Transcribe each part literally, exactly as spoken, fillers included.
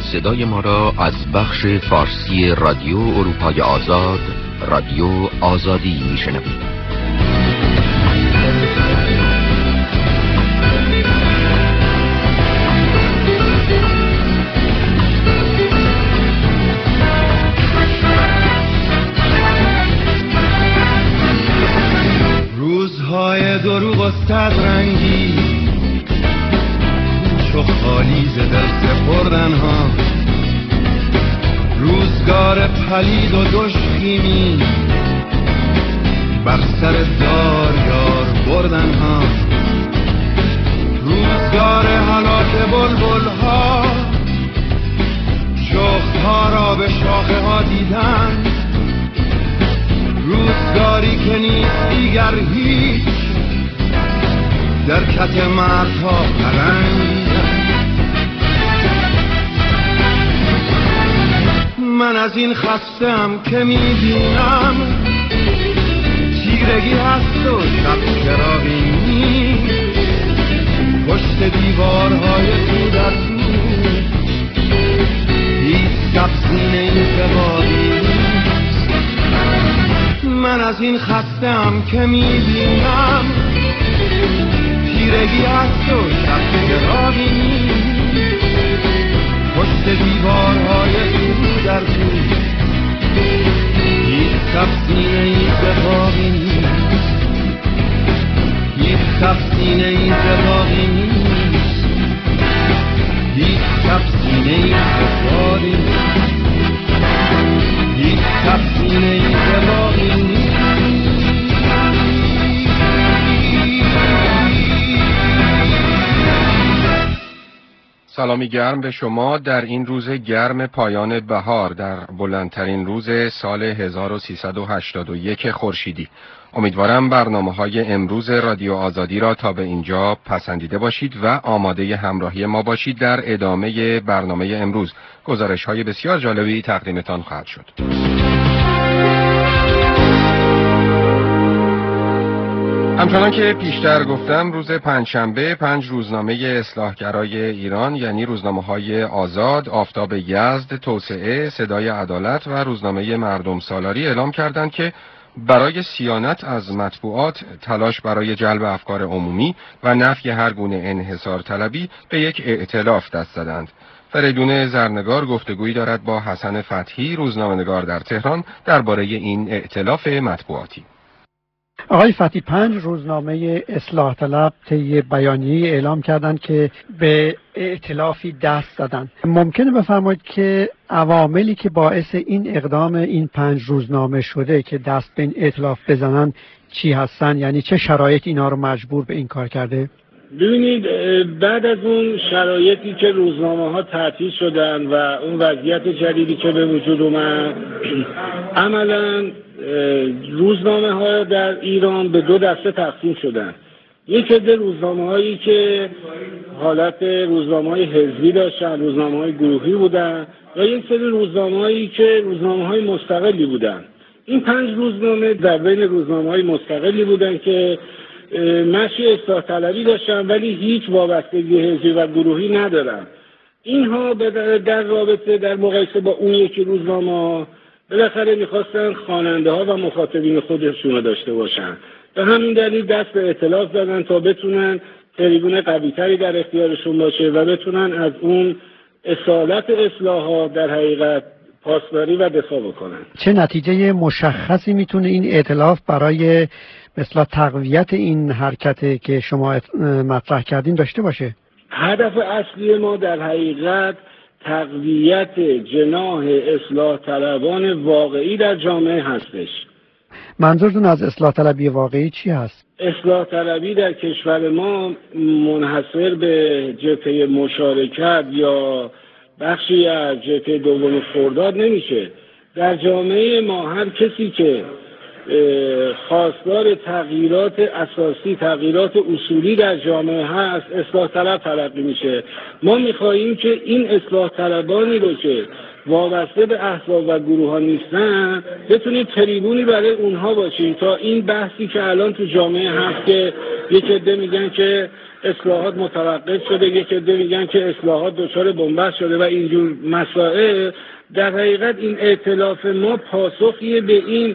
صدای ما را از بخش فارسی رادیو اروپای آزاد، رادیو آزادی میشنوید. روزهای دروغ و صدرنگی، کوچ و خالی ز دل سپردن ها، روزگار پلید و دشخیمی بر سر دار یار بردن ها، روزگار هلاک بلبل ها، شخص ها را به شاخه ها دیدن، روزگاری که نیست دیگر هیچ در کت مردها پرنگیدن. من از این خستم که میبینم تیرگی هست و شب چراغی نیست، پشت دیوارهای تو در تو هیچ سبزینه این زبانی نیست. من از این خستم که میبینم تیرگی هست و شب چراغی نیست، پشت دیوارهای تو در تو هیچ تفسینه ای زباقی نیست، هیچ تفسینه ای زباقی نیست، هیچ تفسینه ای زباقی نیست، هیچ تفسینه ای زباقی نیست. سلامی گرم به شما در این روز گرم پایان بهار، در بلندترین روز سال هزار و سیصد و هشتاد و یک خورشیدی. امیدوارم برنامه‌های امروز رادیو آزادی را تا به اینجا پسندیده باشید و آماده همراهی ما باشید. در ادامه برنامه امروز گزارش‌های بسیار جالبی تقدیمتان خواهد شد. همچنان که پیشتر گفتم، روز پنجشنبه پنج روزنامه اصلاحگرای ایران یعنی روزنامه‌های آزاد، آفتاب یزد، توسعه، صدای عدالت و روزنامه مردم سالاری اعلام کردند که برای صیانت از مطبوعات، تلاش برای جلب افکار عمومی و نفی هر گونه انحصار طلبی به یک ائتلاف دست زدند. فریدون زرنگار گفتگویی دارد با حسن فتحی، روزنامه‌نگار در تهران، درباره این ائتلاف مطبوعاتی. آقای فتحی، پنج روزنامه اصلاح طلب طی بیانیه اعلام کردند که به ائتلافی دست زدند. ممکنه بفرمایید که عواملی که باعث این اقدام این پنج روزنامه شده که دست به این ائتلاف بزنن چی هستن؟ یعنی چه شرایط اینا رو مجبور به این کار کرده؟ ببینید، بعد از اون شرایطی که روزنامه ها تعطیل شدن و اون وضعیت جدیدی که به وجود اومد، عملاً روزنامه ها در ایران به دو دسته تقسیم شدن. یک عده روزنامه هایی که حالت روزنامه های حزبی داشتن، روزنامه های گروهی بودن، و یک سری روزنامه هایی که روزنامه های مستقلی بودن. این پنج روزنامه در بین روزنامه های مستقلی بودن که مشی اصلاح طلبی داشتن ولی هیچ وابستگی حزبی و گروهی ندارن. اینها در رابطه در مقایسه با اون یکی روزنامه بالاخره میخواستن خواننده ها و مخاطبین خودشون رو داشته باشن. به همین دلیل دست به ائتلاف زدن تا بتونن تریبون قوی‌تری در اختیارشون باشه و بتونن از اون اصالت اصلاحات در حقیقت پاسداری و دفاع بکنن. چه نتیجه مشخصی میتونه این ائتلاف برای مثلا تقویت این حرکت که شما مطرح کردین داشته باشه؟ هدف اصلی ما در حقیقت تقویت جناح اصلاح طلبان واقعی در جامعه هستش. منظورتون از اصلاح طلبی واقعی چی هست؟ اصلاح طلبی در کشور ما منحصر به جبهه مشارکت یا بخشی از جبهه دوم خرداد نمیشه. در جامعه ما هر کسی که خواستار تغییرات اساسی، تغییرات اصولی در جامعه هست، اصلاح طلب تلقی میشه. ما میخواهیم که این اصلاح طلبانی رو که وابسته به احزاب و گروه ها نیستن بتونیم تریبونی برای اونها باشیم تا این بحثی که الان تو جامعه هست که یک عده میگن که اصلاحات متوقف شده، یک عده میگن که اصلاحات دچار بنبست شده و اینجور مسائل، در حقیقت این ائتلاف ما پاسخیه به این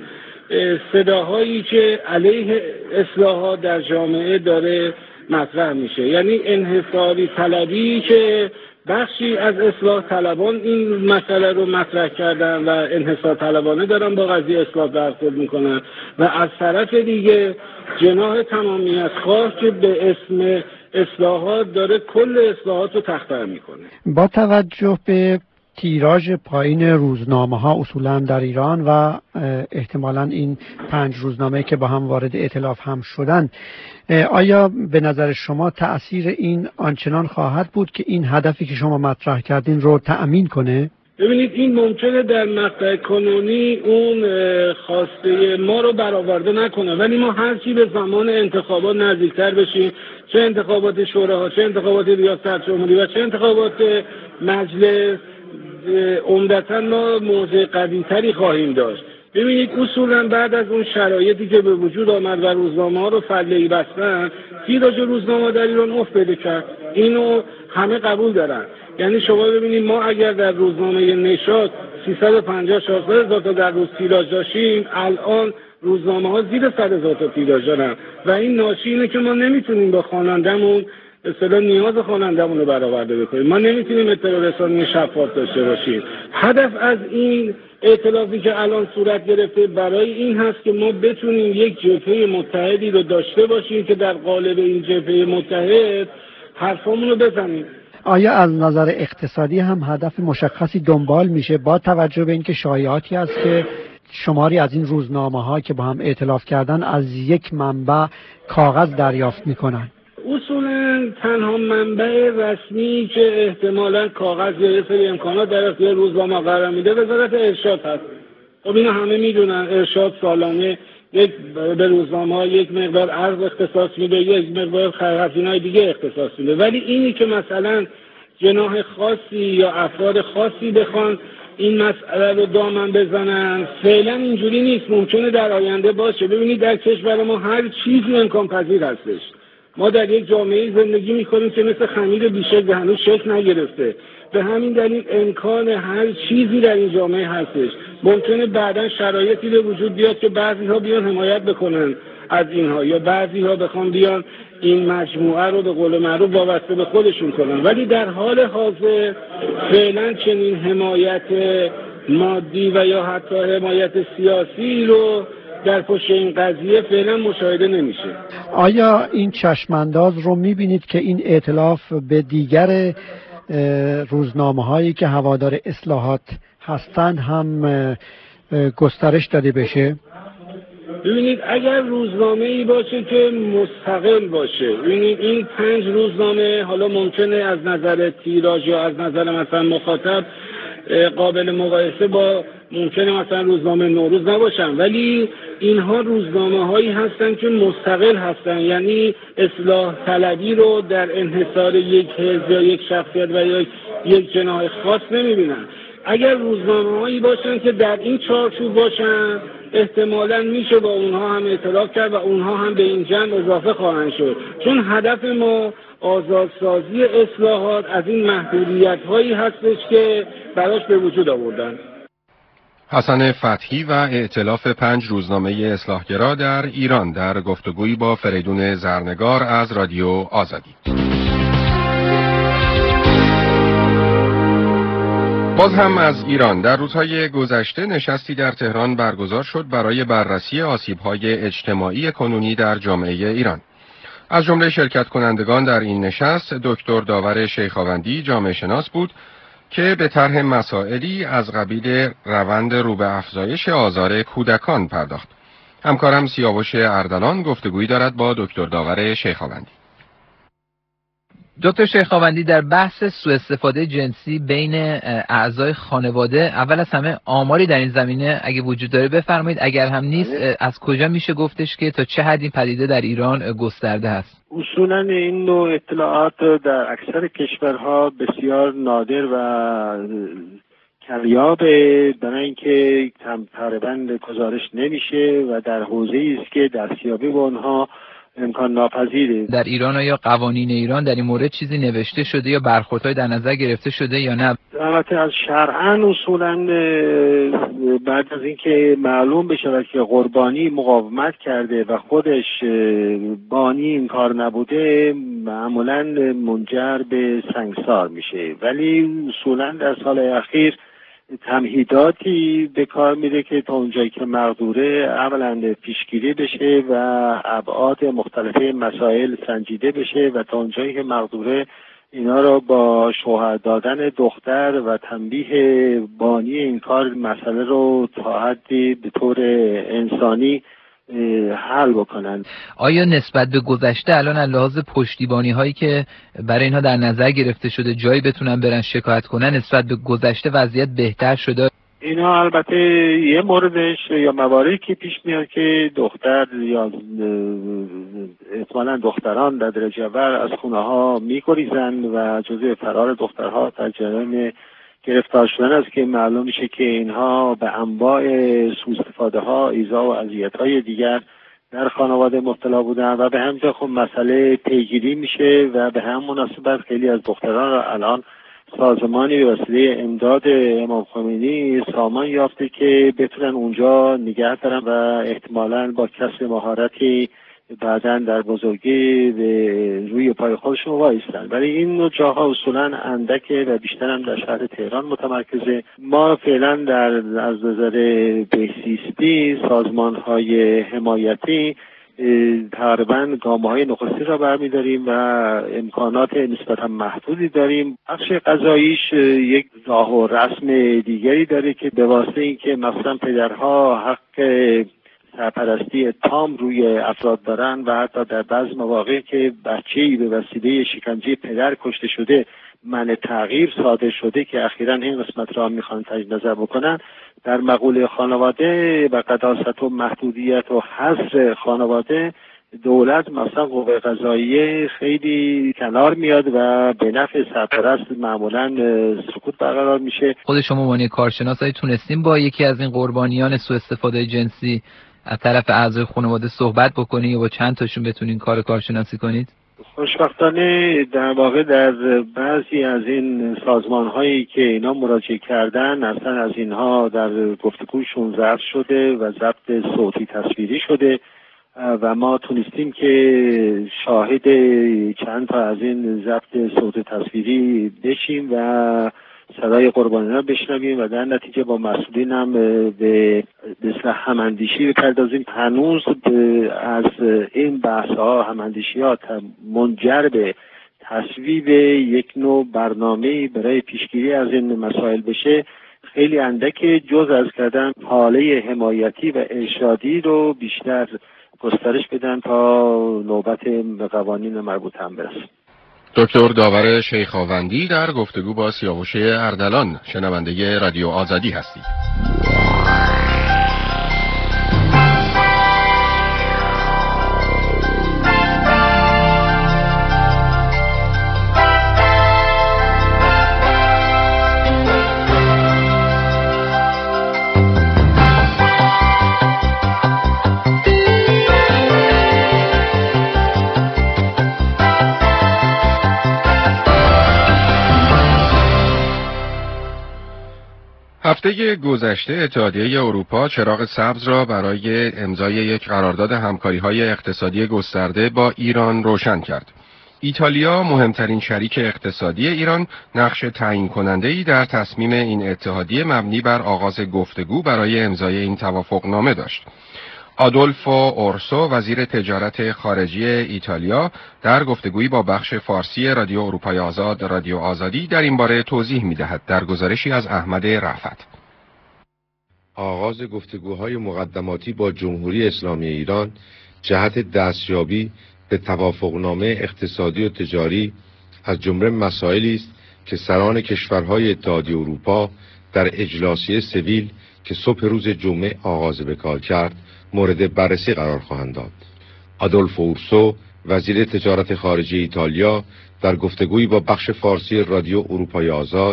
صداهایی که علیه اصلاحات در جامعه داره مطرح میشه. یعنی انحصاری طلبی که بخشی از اصلاح طلبان این مسئله رو مطرح کردن و انحصار طلبانه دارن با قضیه اصلاح برخورد میکنن و از طرف دیگه جناح تمامیت خواه که به اسم اصلاحات داره کل اصلاحات رو تخطئه میکنه. با توجه به تیراژ پایین روزنامه ها اصولا در ایران و احتمالاً این پنج روزنامه که با هم وارد ائتلاف هم شدن، آیا به نظر شما تأثیر این آنچنان خواهد بود که این هدفی که شما مطرح کردین رو تأمین کنه؟ ببینید این ممکنه در مقطع کنونی اون خواسته ما رو برآورده نکنه، ولی ما هر چی به زمان انتخابات نزدیکتر بشیم، چه انتخابات شوراها، چه انتخابات ریاست جمهوری و چه انتخابات مجلس، عمدتاً ما موضع قوی‌تری خواهیم داشت. ببینید اصولاً بعد از اون شرایطی که به وجود آمد و روزنامه ها رو فله‌ای بستن، تیراژ روزنامه در ایران افت پیدا کرد. اینو همه قبول دارن. یعنی شما ببینید ما اگر در روزنامه نشاط سیصد و پنجاه چهارصد هزار تا در روز تیراژ داشتیم، الان روزنامه ها زیر صد هزار تا تیراژ دارن و این ناشی اینه که ما نمیتونیم با خوانندمون اصلا نیاز خوانندمون رو برآورده بکنیم. ما نمیتونیم اطلاع رسانی شفاف داشته باشیم. هدف از این ائتلافی که الان صورت گرفته برای این هست که ما بتونیم یک جبهه متحدی رو داشته باشیم که در قالب این جبهه متحد حرفامون رو بزنیم. آیا از نظر اقتصادی هم هدف مشخصی دنبال میشه با توجه به اینکه شایعاتی هست که شماری از این روزنامه‌ها که با هم ائتلاف کردن از یک منبع کاغذ دریافت میکنن؟ اصولا تنها منبع رسمی که احتمالاً کاغذ یا یه سری امکانات در اختیار روزنامه قرار میده وزارت ارشاد هست. خب اینو همه میدونن، ارشاد سالانه یک به روزنامه‌ها یک مقدار ارز اختصاص میده، یک مقدار هزینه‌های دیگه اختصاص میده، ولی اینی که مثلا جناح خاصی یا افراد خاصی بخوان این مسئله رو دامن بزنن فعلا اینجوری نیست. ممکنه در آینده باشه. ببینید در کشور ما هر چیزی امکان پذیر هستش. ما در یک جامعه زندگی میکنیم که مثل خمیر بیشکل هنوز شکل نگرفته. به همین دلیل امکان هر چیزی در این جامعه هستش. ممکنه بعدا شرایطی به وجود بیاد که بعضی ها بیان حمایت بکنن از اینها یا بعضی ها بخوان بیان این مجموعه رو به قول معروف وابسته به خودشون کنن، ولی در حال حاضر فعلا چنین حمایت مادی و یا حتی حمایت سیاسی رو در پشت این قضیه فعلا مشاهده نمیشه. آیا این چشمانداز رو میبینید که این ائتلاف به دیگر روزنامه هایی که هوادار اصلاحات هستند هم گسترش داده بشه؟ ببینید اگر روزنامه ای باشه که مستقل باشه، ببینید این پنج روزنامه حالا ممکنه از نظر تیراژ یا از نظر مثلا مخاطب قابل مقایسه با ممکنه مثلا روزنامه نوروز نباشن، ولی اینها روزنامه هایی هستن که مستقل هستن، یعنی اصلاح طلبی رو در انحصار یک حزب یا یک شخصیت و یا یک جناح خاص نمیبینن. اگر روزنامه هایی باشن که در این چارچوب باشن احتمالاً میشه با اونها هم ائتلاف کرد و اونها هم به این جمع اضافه خواهند شد، چون هدف ما آزادسازی اصلاحات از این محدودیت هایی هستش که براش به وجود آوردن. حسن فتحی و ائتلاف پنج روزنامه اصلاحگرا در ایران در گفتگویی با فریدون زرنگار از رادیو آزادی. باز هم از ایران، در روزهای گذشته نشستی در تهران برگزار شد برای بررسی آسیب‌های اجتماعی کنونی در جامعه ایران. از جمله شرکت کنندگان در این نشست دکتر داور شیخاوندی جامعه شناس بود که به طرح مسائلی از قبیل روند رو به افزایش آزار کودکان پرداخت. همکارم سیاوش اردلان گفتگویی دارد با دکتر داور شیخاوندی. دکتر شیخاوندی، در بحث سوء استفاده جنسی بین اعضای خانواده، اول از همه آماری در این زمینه اگه وجود داره بفرمایید، اگر هم نیست از کجا میشه گفتش که تا چه حد این پدیده در ایران گسترده هست؟ اصولا این نوع اطلاعات در اکثر کشورها بسیار نادر و کمیابه، برای اینکه تقریبا گزارش نمیشه و در حوزه‌ای است که دستیابی به اونها امکان ناپذیره. در ایران یا قوانین ایران در این مورد چیزی نوشته شده یا برخوردهای در نظر گرفته شده یا نه؟ البته از شرعاً اصولاً بعد از اینکه معلوم بشه که قربانی مقاومت کرده و خودش بانی این کار نبوده، معمولاً منجر به سنگسار میشه، ولی اصولاً در سال اخیر تمهیداتی به کار میره که تا اونجایی که مقدوره اولا پیشگیری بشه و ابعاد مختلفه مسائل سنجیده بشه و تا اونجایی که مقدوره اینا رو با شوهر دادن دختر و تنبیه بانی این کار مسئله رو تا حدی به طور انسانی حل بکنن. آیا نسبت به گذشته الان از لحاظ پشتیبانی هایی که برای اینها در نظر گرفته شده جایی بتونن برن شکایت کنن، نسبت به گذشته وضعیت بهتر شده؟ اینا البته یه موردش یا مواردی که پیش میاد که دختر یا احتمالاً دختران در درجه اول از خونه ها میگریزن و جزء فرار دخترها در جریان گرفتار شدن است که معلوم میشه که اینها به انواع سوء استفاده ها، ایذا و اذیت های دیگر در خانواده مبتلا بودن و به همین خب مسئله پیگیری میشه و به هم مناسبت خیلی از دختران را الان سازمانی به وسیله امداد امام خمینی سامان یافته که بتونن اونجا نگه دارن و احتمالاً با کسب مهارتی بعداً در بزرگی به روی پای خودشون وایستن. ولی این نوع جاها اصولاً اندکه و بیشتر هم در شهر تهران متمرکزه. ما فعلا در از نظر بهزیستی سازمان‌های حمایتی تقریباً گامه‌های نخستی را برمی‌داریم و امکانات نسبتاً محدودی داریم. بخش قضاییش یک راه و رسم دیگری داره که به واسطه اینکه مثلا پدرها حق سرپرستی تام روی افراد دارن و حتی در بعض مواقع که بچه‌ای به وسیله شکنجه پدر کشته شده منع تغییر صادر شده که اخیراً این قسمت را میخوان تجدید نظر بکنن، در مقوله خانواده و قداست و محدودیت و حصر خانواده دولت مثلا قوه قضاییه خیلی کنار میاد و به نفع سرپرست معمولاً سکوت برقرار میشه. خود شما عنوان کارشناس های تونستیم با یکی از این قربانیان سوء استفاده جنسی از طرف اعضای خانواده صحبت بکنید یا با چند تاشون بتونین کار کارشناسی کنید؟ خوشبختانه در واقع در بعضی از این سازمان هایی که اینا مراجعه کردن اصلا از اینها در گفتگوشون ضبط شده و ضبط صوتی تصویری شده و ما تونستیم که شاهد چند تا از این ضبط صوت تصویری بشیم و صدای قربانیان بشنویم و در نتیجه با مسئولین هم به اصطلاح هماندیشی بپردازیم. هنوز از این بحث ها هماندیشی ها منجر به تصویب یک نوع برنامه برای پیشگیری از این مسائل بشه خیلی اندک، جز از کردن حاله حمایتی و ارشادی رو بیشتر گسترش بدن تا نوبت به قوانین مربوط هم برسه. دکتر داور شیخاوندی در گفتگو با سیاوش اردلان، شنونده رادیو آزادی هستید. هفته گذشته اتحادیه اروپا چراغ سبز را برای امضای یک قرارداد همکاری‌های اقتصادی گسترده با ایران روشن کرد. ایتالیا، مهمترین شریک اقتصادی ایران، نقش تعیین کننده‌ای در تصمیم این اتحادیه مبنی بر آغاز گفتگو برای امضای این توافقنامه داشت. آدولفو اورسو، وزیر تجارت خارجی ایتالیا، در گفتگویی با بخش فارسی رادیو اروپای آزاد رادیو آزادی در این باره توضیح می‌دهد. در گزارشی از احمد رفعت. آغاز گفتگوهای مقدماتی با جمهوری اسلامی ایران جهت دستیابی به توافقنامه اقتصادی و تجاری از جمله مسائلی است که سران کشورهای اتحادیه اروپا در اجلاسی سویل که صبح روز جمعه آغاز به کار کرد مورد بررسی قرار خواهند داد. آدولفو اورسو، وزیر تجارت خارجی ایتالیا، در گفتگویی با بخش فارسی رادیو اروپای آزاد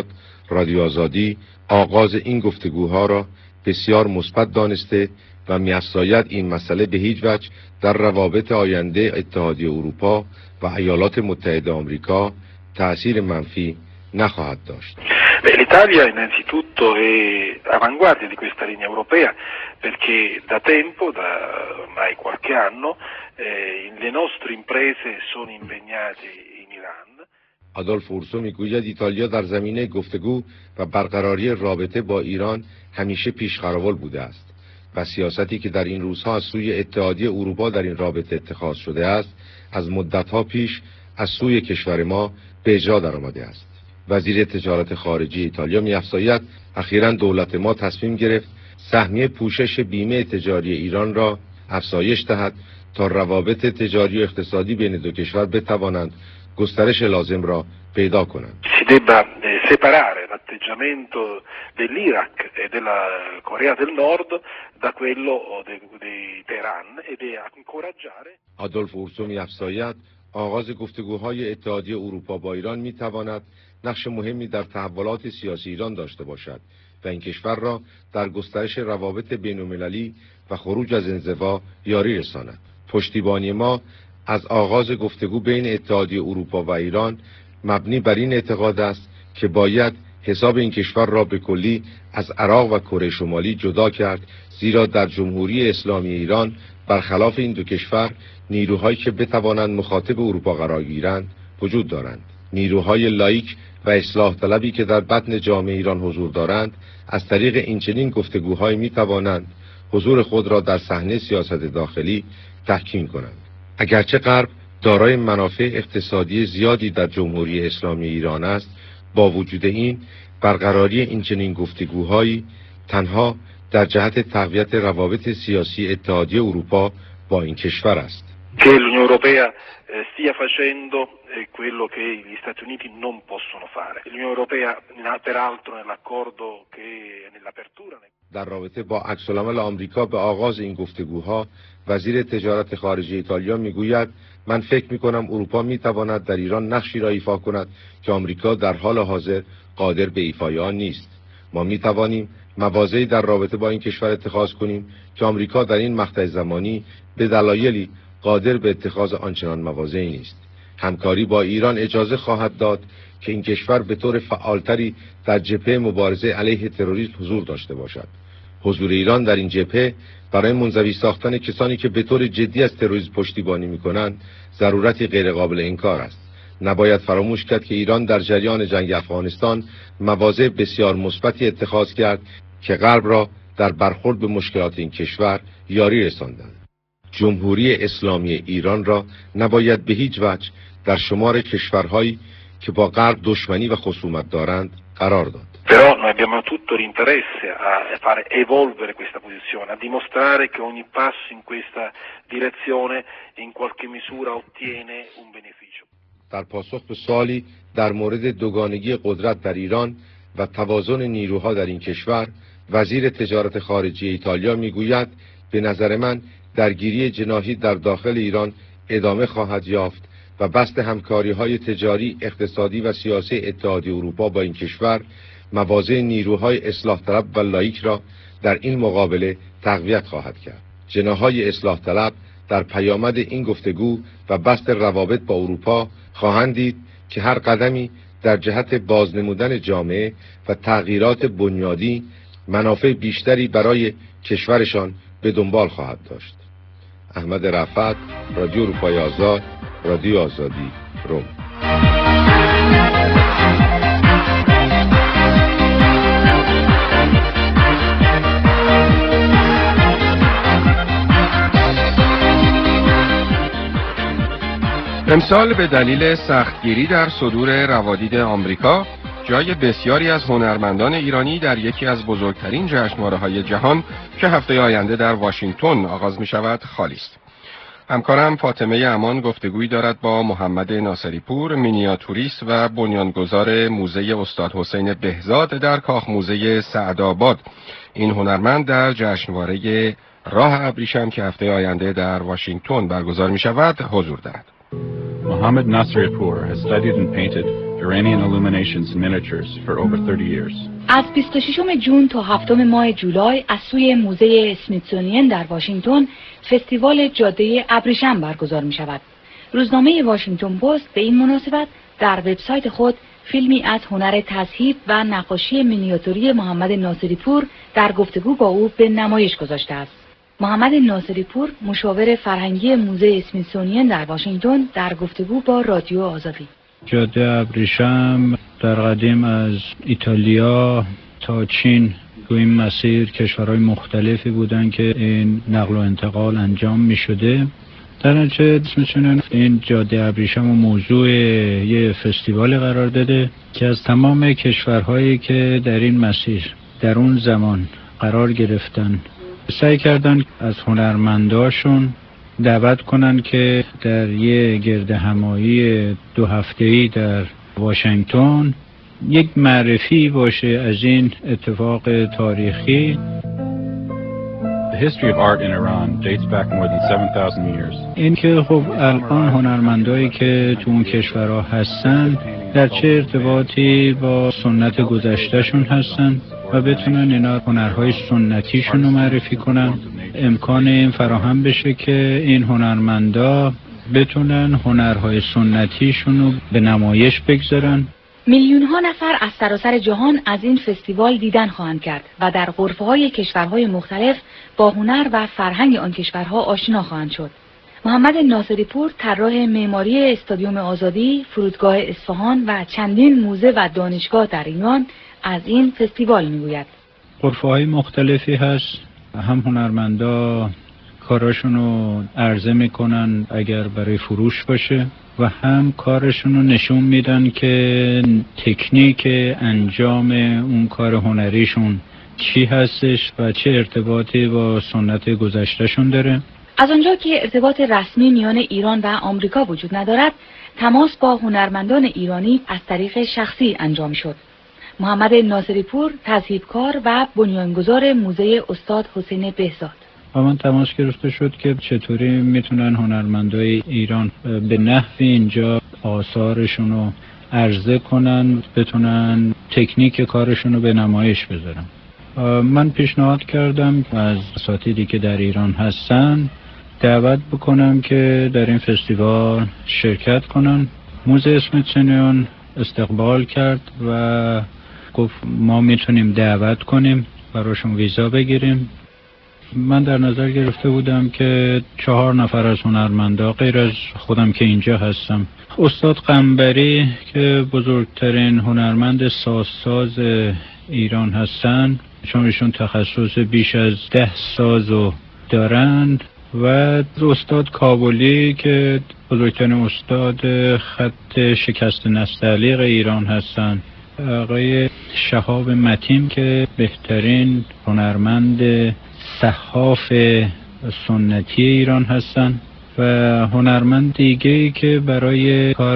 رادیو آزادی آغاز این گفتگوها را بسیار مثبت دانسته و می‌افزاید این مسئله به هیچ وجه در روابط آینده اتحادیه اروپا و ایالات متحده آمریکا تأثیر منفی نخواهد داشت. Beh, l'Italia innanzitutto è avanguardia di questa linea europea perché da tempo, da ormai qualche anno, eh, le nostre imprese sono impegnate in Iran. آدولف اورسو میگوید ایتالیا در زمینه گفتگو و برقراری رابطه با ایران همیشه پیشقرار بوده است و سیاستی که در این روزها از سوی اتحادیه اروپا در این رابطه اتخاذ شده است از مدتها پیش از سوی کشور ما به اجرا درآمده است. وزیر تجارت خارجی ایتالیا می‌افزاید اخیراً دولت ما تصمیم گرفت سهمیه پوشش بیمه تجاری ایران را افزایش دهد تا روابط تجاری و اقتصادی بین دو کشور بتوانند گسترش لازم را پیدا کنند. Si debba separare l'atteggiamento dell'Iraq e della Corea del Nord da quello di Teheran ed incoraggiare. آدولف اورسو می‌افزاید آغاز گفتگوهای اتحادیه اروپا با ایران می‌تواند نقش مهمی در تحولات سیاسی ایران داشته باشد و این کشور را در گسترش روابط بین‌المللی و خروج از انزوا یاری رساند. پشتیبانی ما از آغاز گفتگو بین اتحادیه اروپا و ایران مبنی بر این اعتقاد است که باید حساب این کشور را به کلی از عراق و کره شمالی جدا کرد، زیرا در جمهوری اسلامی ایران برخلاف این دو کشور نیروهایی که بتوانند مخاطب اروپا قرار گیرند وجود دارند. نیروهای لایک و اصلاح طلبی که در بطن جامعه ایران حضور دارند از طریق این چنین گفتگوهای می توانند حضور خود را در صحنه سیاست داخلی تحکیم کنند. اگرچه غرب دارای منافع اقتصادی زیادی در جمهوری اسلامی ایران است، با وجود این برقراری این چنین گفتگوهایی تنها در جهت تقویت روابط سیاسی اتحادیه اروپا با این کشور است. Che l'Unione Europea eh, stia facendo eh, quello che gli Stati Uniti non possono fare. L'Unione Europea peraltro nell'accordo che nell'apertura در رابطه با عکس‌العمل آمریکا به آغاز این گفتگوها وزیر تجارت خارجی ایتالیا میگوید من فکر میکنم اروپا میتواند در ایران نقشی را ایفا کند که آمریکا در حال حاضر قادر به ایفای آن نیست. ما میتوانیم مواضعی در رابطه با این کشور اتخاذ کنیم که آمریکا در این مقطع زمانی به دلایلی قادر به اتخاذ آنچنان مواضعی نیست. همکاری با ایران اجازه خواهد داد که این کشور به طور فعالتری در جبهه مبارزه علیه تروریسم حضور داشته باشد. حضور ایران در این جبهه برای منزوی ساختن کسانی که به طور جدی از تروریسم پشتیبانی می‌کنند ضرورتی غیرقابل انکار است. نباید فراموش کرد که ایران در جریان جنگ افغانستان مواضع بسیار مثبتی اتخاذ کرد که غرب را در برخورد به مشکلات این کشور یاری رساندند. جمهوری اسلامی ایران را نباید به هیچ وجه در شمار کشورهایی که با غرب دشمنی و خصومت دارند قرار داد. Però noi abbiamo tutto l'interesse a fare evolvere questa posizione, a dimostrare che ogni passo in questa direzione in qualche misura ottiene un beneficio. در پاسخ به سوالی در مورد دوگانگی قدرت در ایران و توازن نیروها در این کشور، وزیر تجارت خارجی ایتالیا میگوید به نظر من درگیری جناحی در داخل ایران ادامه خواهد یافت و بسط همکاری‌های تجاری، اقتصادی و سیاسی اتحادیه اروپا با این کشور مواضع نیروهای اصلاح طلب و لایک را در این مقابله تقویت خواهد کرد. جناحهای اصلاح طلب در پیامد این گفتگو و بسط روابط با اروپا خواهند دید که هر قدمی در جهت بازنمودن جامعه و تغییرات بنیادی منافع بیشتری برای کشورشان به دنبال خواهد داشت. احمد رفعت، رادیو اروپای آزاد، رادیو آزادی، روم. امسال به دلیل سختگیری در صدور روادید آمریکا، جای بسیاری از هنرمندان ایرانی در یکی از بزرگترین جشنواره‌های جهان که هفته آینده در واشنگتن آغاز می شود خالی است. همکارم فاطمه امان گفتگویی دارد با محمد ناصری پور، مینیاتوریست و بنیانگذار موزه استاد حسین بهزاد در کاخ موزه سعدآباد. این هنرمند در جشنواره راه ابریشم که هفته آینده در واشنگتن برگزار می شود حضور دارد. Mohammad Nasripour has studied and painted Iranian illuminations and miniatures for over thirty years. از بیست و ششم جون تا هفتم ماه جولای از سوی موزه اسمیتسونین در واشنگتن فستیوال جاده ابریشم برگزار می شود. روزنامه واشنگتن پست به این مناسبت در وبسایت خود فیلمی از هنر تذهیب و نقاشی مینیاتوری محمد ناصری پور در گفتگو با او به نمایش گذاشته است. محمد ناصری پور، مشاور فرهنگی موزه اسمیتسونین در واشنگتن، در گفتگو با رادیو آزادی: جاده ابریشم در قدیم از ایتالیا تا چین تو این مسیر کشورهای مختلفی بودن که این نقل و انتقال انجام می شده. در نتیجه میتونن این جاده ابریشم و موضوع یه فستیوال قرار داده که از تمام کشورهایی که در این مسیر در اون زمان قرار گرفتن سعی کردن از هنرمنداشون دعوت کنن که در یه گرد همایی دو هفته‌ای در واشنگتن یک معرفی باشه از این اتفاق تاریخی. The history of art in Iran dates back more than seven thousand years. این که خب الان هنرمندایی که تو اون کشورها هستن در چه ارتباطی با سنت گذشتهشون هستن و بتونن اینا هنرهای سنتیشون رو معرفی کنن. امکان این فراهم بشه که این هنرمندا بتونن هنرهای سنتیشون رو به نمایش بگذارن. میلیون ها نفر از سراسر جهان از این فستیوال دیدن خواهند کرد و در غرفه‌های کشورهای مختلف با هنر و فرهنگ آن کشورها آشنا خواهند شد. محمد ناصری پور، طراح معماری استادیوم آزادی، فرودگاه اصفهان و چندین موزه و دانشگاه در ایران، از این فستیوال میگوید: غرفه‌های مختلفی هست، هم هنرمندا کاراشون رو عرضه میکنن اگر برای فروش باشه و هم کارشون رو نشون میدن که تکنیک انجام اون کار هنریشون چی هستش و چه ارتباطی با سنت گذشتهشون داره. از آنجا که ارتباط رسمی میان ایران و آمریکا وجود ندارد، تماس با هنرمندان ایرانی از طریق شخصی انجام شد. محمد ناصری پور، تذهیبکار و بنیانگذار موزه استاد حسین بهزاد: با من تماس گرفته شد که چطوری میتونن هنرمندای ایران به نحوی اینجا آثارشون رو عرضه کنن، بتونن تکنیک کارشون رو به نمایش بذارن. من پیشنهاد کردم از اساتیدی که در ایران هستن دعوت بکنم که در این فستیوال شرکت کنن. موزه اسمیتسونین استقبال کرد و گفت ما میتونیم دعوت کنیم، براشون ویزا بگیریم. من در نظر گرفته بودم که چهار نفر از هنرمندا غیر از خودم که اینجا هستم، استاد قنبری که بزرگترین هنرمند سازساز ایران هستن، چون ایشون تخصص بیش از ده سازو دارن، و استاد کابلی که بزرگترین استاد خط شکست نستعلیق ایران هستن، آقای شهاب متین که بهترین هنرمند صحاف سنتی ایران هستن، و هنرمند دیگه‌ای که برای کار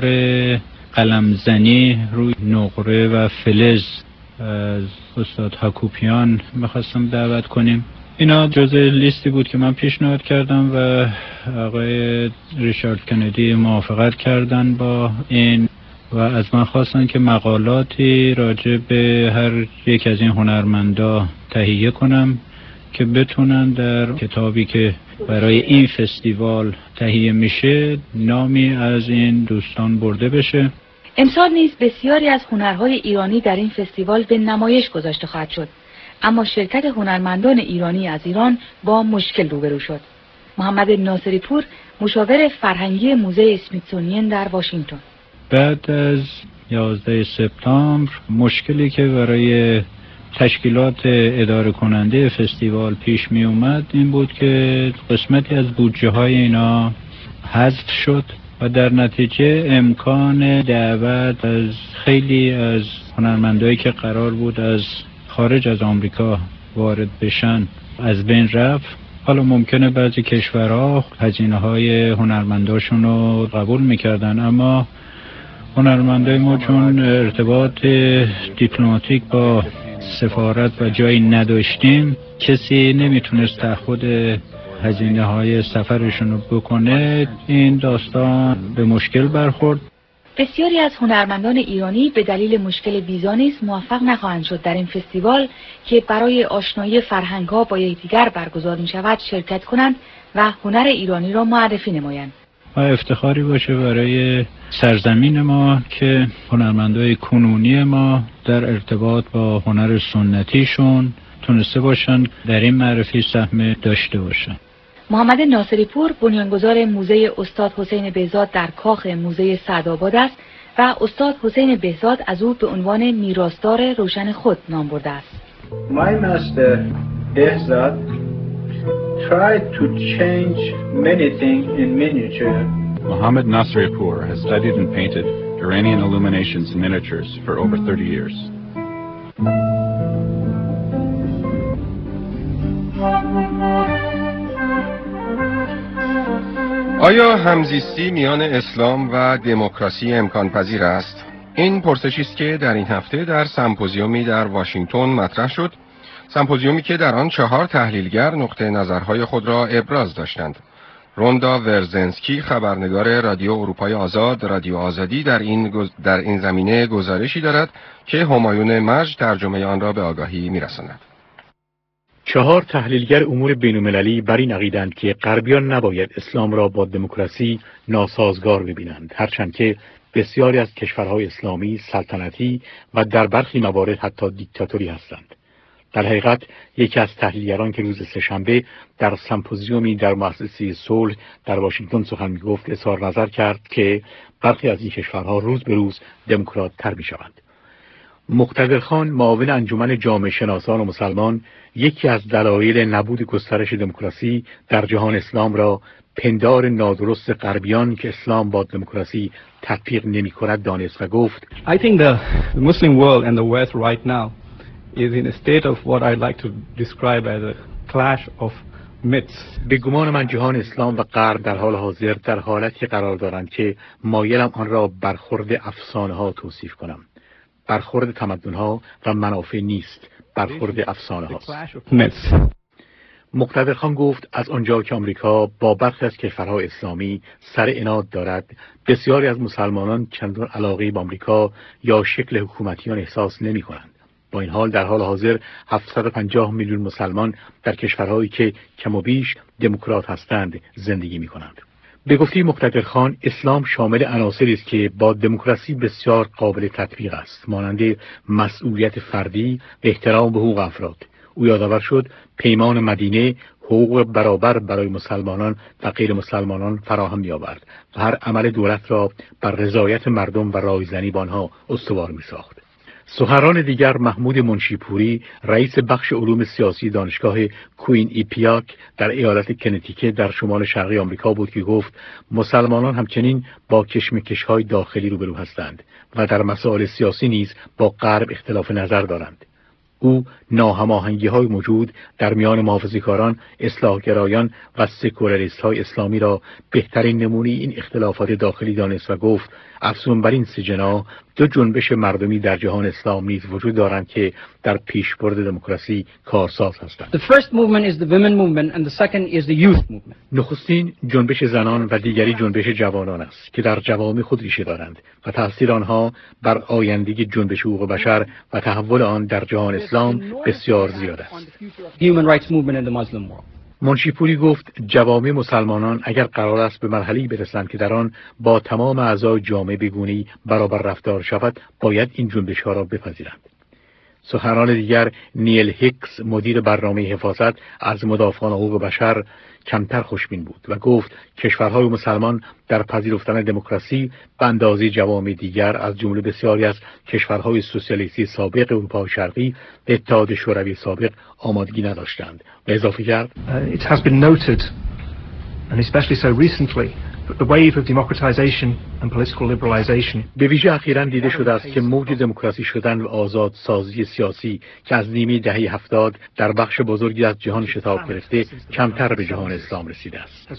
قلمزنی روی نقره و فلز از استاد حکوپیان می‌خواستم دعوت کنیم. اینا جزء لیستی بود که من پیشنهاد کردم و آقای ریچارد کندی موافقت کردن با این و از من خواستن که مقالاتی راجع به هر یک از این هنرمندا تهیه کنم که بتونن در کتابی که برای این فستیوال تهیه میشه نامی از این دوستان برده بشه. امسال نیز بسیاری از هنرهای ایرانی در این فستیوال به نمایش گذاشته خواهد شد، اما شرکت هنرمندان ایرانی از ایران با مشکل روبرو شد. محمد ناصری پور، مشاور فرهنگی موزه اسمیتسونین در واشنگتن: بعد از یازده سپتامبر مشکلی که برای تشکیلات اداره کننده فستیوال پیش می اومد این بود که قسمتی از بودجه های اینا حذف شد و در نتیجه امکان دعوت از خیلی از هنرمندایی که قرار بود از خارج از آمریکا وارد بشن از بین رفت. حالا ممکنه بعضی کشورها هزینه های هنرمنداشون رو قبول میکردن، اما هنرمندای ما چون ارتباط دیپلماتیک با سفارت و جایی نداشتیم، کسی نمیتونست تعهد هزینه های سفرشون رو بکنه. این داستان به مشکل برخورد. بسیاری از هنرمندان ایرانی به دلیل مشکل ویزا نیز موفق نخواهند شد در این فستیوال که برای آشنایی فرهنگ‌ها با یکدیگر برگزار می‌شود شرکت کنند و هنر ایرانی را معرفی نمایند. و افتخاری باشه برای سرزمین ما که هنرمندای کنونی ما در ارتباط با هنر سنتیشون تونسته باشن در این معرفی سهم داشته باشن. محمد ناصری پور بنیانگذار موزه استاد حسین بهزاد در کاخ موزه سعدآباد است و استاد حسین بهزاد از او به عنوان میراثدار روشن خود نام برده است. My master Behzad tried to change many things in miniature. Mohammad Nasripour has studied and painted Iranian illuminations and miniatures for over thirty years. آیا همزیستی میان اسلام و دموکراسی امکان پذیر است؟ این پرسشی است که در این هفته در سمپوزیومی در واشنگتن مطرح شد، سمپوزیومی که در آن چهار تحلیلگر نقطه نظرهای خود را ابراز داشتند. روندا ورزنسکی، خبرنگار رادیو اروپای آزاد، رادیو آزادی، در این گز... در این زمینه گزارشی دارد که همایون مجد ترجمه آن را به آگاهی می‌رساند. چهار تحلیلگر امور بین‌المللی بر این عقیدند که غربیان نباید اسلام را با دموکراسی ناسازگار ببینند، هرچند که بسیاری از کشورهای اسلامی سلطنتی و در برخی موارد حتی دیکتاتوری هستند. در حقیقت یکی از تحلیلگران که روز سه‌شنبه در سمپوزیومی در مؤسسه صلح در واشنگتن سخن می‌گفت اظهار نظر کرد که برخی از این کشورها روز به روز دموکرات‌تر می‌شوند. مقتدرخان، معاون انجمن جامعه شناسان و مسلمان، یکی از دلایل نبود گسترش دموکراسی در جهان اسلام را پندار نادرست غربیان که اسلام با دموکراسی تطبیق نمی‌کند دانست و گفت I think the, the Muslim world and the West right now is in a state of what I'd like to describe as a clash of myths. به گمان من جهان اسلام و غرب در حال حاضر در حالتی قرار دارند که مایلم آن را برخورد افسانه‌ها توصیف کنم. برخورد تمدن‌ها و منافع نیست، برخورد افسانه هاست. مقتدرخان گفت از آنجا که آمریکا با برخی از کشورهای اسلامی سر عناد دارد، بسیاری از مسلمانان چندان علاقه به آمریکا یا شکل حکومتیان احساس نمی کنند. با این حال در حال حاضر هفتصد و پنجاه میلیون مسلمان در کشورهایی که کم و بیش دموکرات هستند زندگی می کنند. به گفته مقتدرخان، اسلام شامل عناصری است که با دموکراسی بسیار قابل تطبیق است، مانند مسئولیت فردی و احترام به حقوق افراد. او یادآور شد پیمان مدینه حقوق برابر برای مسلمانان و غیر مسلمانان فراهم می‌آورد و هر عمل دولت را بر رضایت مردم و رایزنی با آنها استوار می‌ساخت. سخنران دیگر محمود منشیپوری، رئیس بخش علوم سیاسی دانشگاه کوین ایپیاک در ایالت کنتیکت در شمال شرقی آمریکا بود که گفت مسلمانان همچنین با کشمکش‌های داخلی روبرو هستند و در مسائل سیاسی نیز با غرب اختلاف نظر دارند. او ناهماهنگی‌های موجود در میان محافظه‌کاران، اصلاحگرایان و سکولاریست‌های اسلامی را بهترین نمونه این اختلافات داخلی دانست و گفت افزون بر این سه جناح دو جنبش مردمی در جهان اسلام نیز وجود دارند که در پیشبرد دموکراسی کارساز هستند. The first movement is the women movement and the second is the youth movement. نخستین جنبش زنان و دیگری جنبش جوانان است که در جوامع خود ریشه دارند و تاثیر آنها بر آیندگی جنبش حقوق بشر و تحول آن در جهان اسلام بسیار زیاد است. Human rights movement in the Muslim world. منشیپوری گفت جوامع مسلمانان اگر قرار است به مرحله‌ای برسند که در آن با تمام اعضای جامعه بگونی برابر رفتار شود، باید این جنبش‌ها را بپذیرند. سخنران دیگر نیل هیکس، مدیر برنامه حفاظت از مدافعان حقوق بشر، کمتر خوشبین بود و گفت کشورهای مسلمان در پذیرفتن دموکراسی به اندازه جوامع دیگر از جمله بسیاری از کشورهای سوسیالیستی سابق اروپا شرقی و اتحاد شوروی سابق آمادگی نداشتند و اضافه کرد uh, It has been noted and especially so recently that the wave of democratization and political liberalization به ویژه اخیراً دیده شده است که موج دموکراسی شدن و آزاد سازی سیاسی که از نیمه دهه هفتاد در بخش بزرگی از جهان شتاب گرفته کمتر به جهان اسلام رسیده است.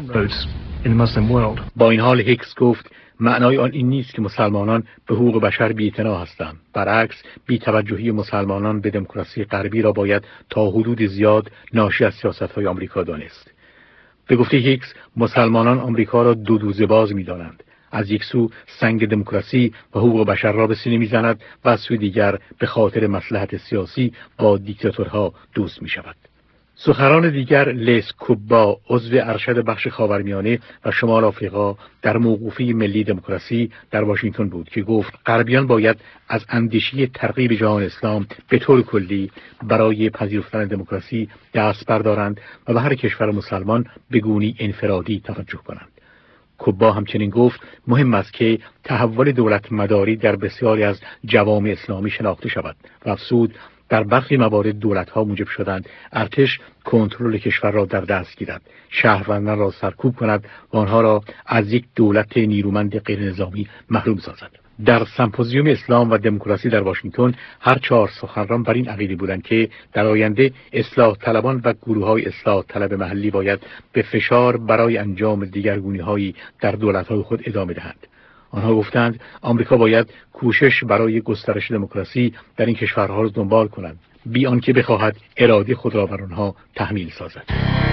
با این حال هیکس گفت معنای آن این نیست که مسلمانان به حقوق بشر بی‌اعتنا هستند. برعکس بی‌توجهی مسلمانان به دموکراسی غربی را باید تا حدود زیاد ناشی از سیاست‌های آمریکا دانست. به گفته هیکس مسلمانان آمریکا را دو دوزه باز می‌دانند. از یک سو سنگ دموکراسی و حقوق بشر را به سینه می‌زند و از سوی دیگر به خاطر مصلحت سیاسی با دیکتاتورها دوست می‌شود. سخنران دیگر لیس کوبا عضو ارشد بخش خاورمیانه و شمال آفریقا در موقوفه ملی دموکراسی در واشنگتن بود که گفت غربیان باید از اندیشه ترغیب جهان اسلام به طور کلی برای پذیرفتن دموکراسی دست بردارند و به هر کشور مسلمان به گونی انفرادی توجه کنند. کوبا همچنین گفت مهم است که تحول دولت مداری در بسیاری از جوامع اسلامی شناخته شود و افزود در برخی موارد دولت‌ها موجب شدند ارتش کنترل کشور را در دست گیرد، شهروندان را سرکوب کند و آنها را از یک دولت نیرومند غیر نظامی محروم سازد. در سمپوزیوم اسلام و دموکراسی در واشنگتن هر چهار سخنران بر این عقیده بودند که در آینده اصلاح طلبان و گروه‌های اصلاح طلب محلی باید به فشار برای انجام دیگرگونی‌هایی در دولت‌های خود ادامه دهند. آنها گفتند آمریکا باید کوشش برای گسترش دموکراسی در این کشورها را دنبال کند، بی آنکه بخواهد اراده خود را بر آنها تحمیل سازد.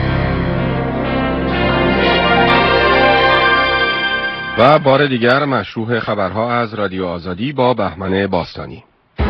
و بار دیگر مشروح خبرها از رادیو آزادی با بهمن باستانی.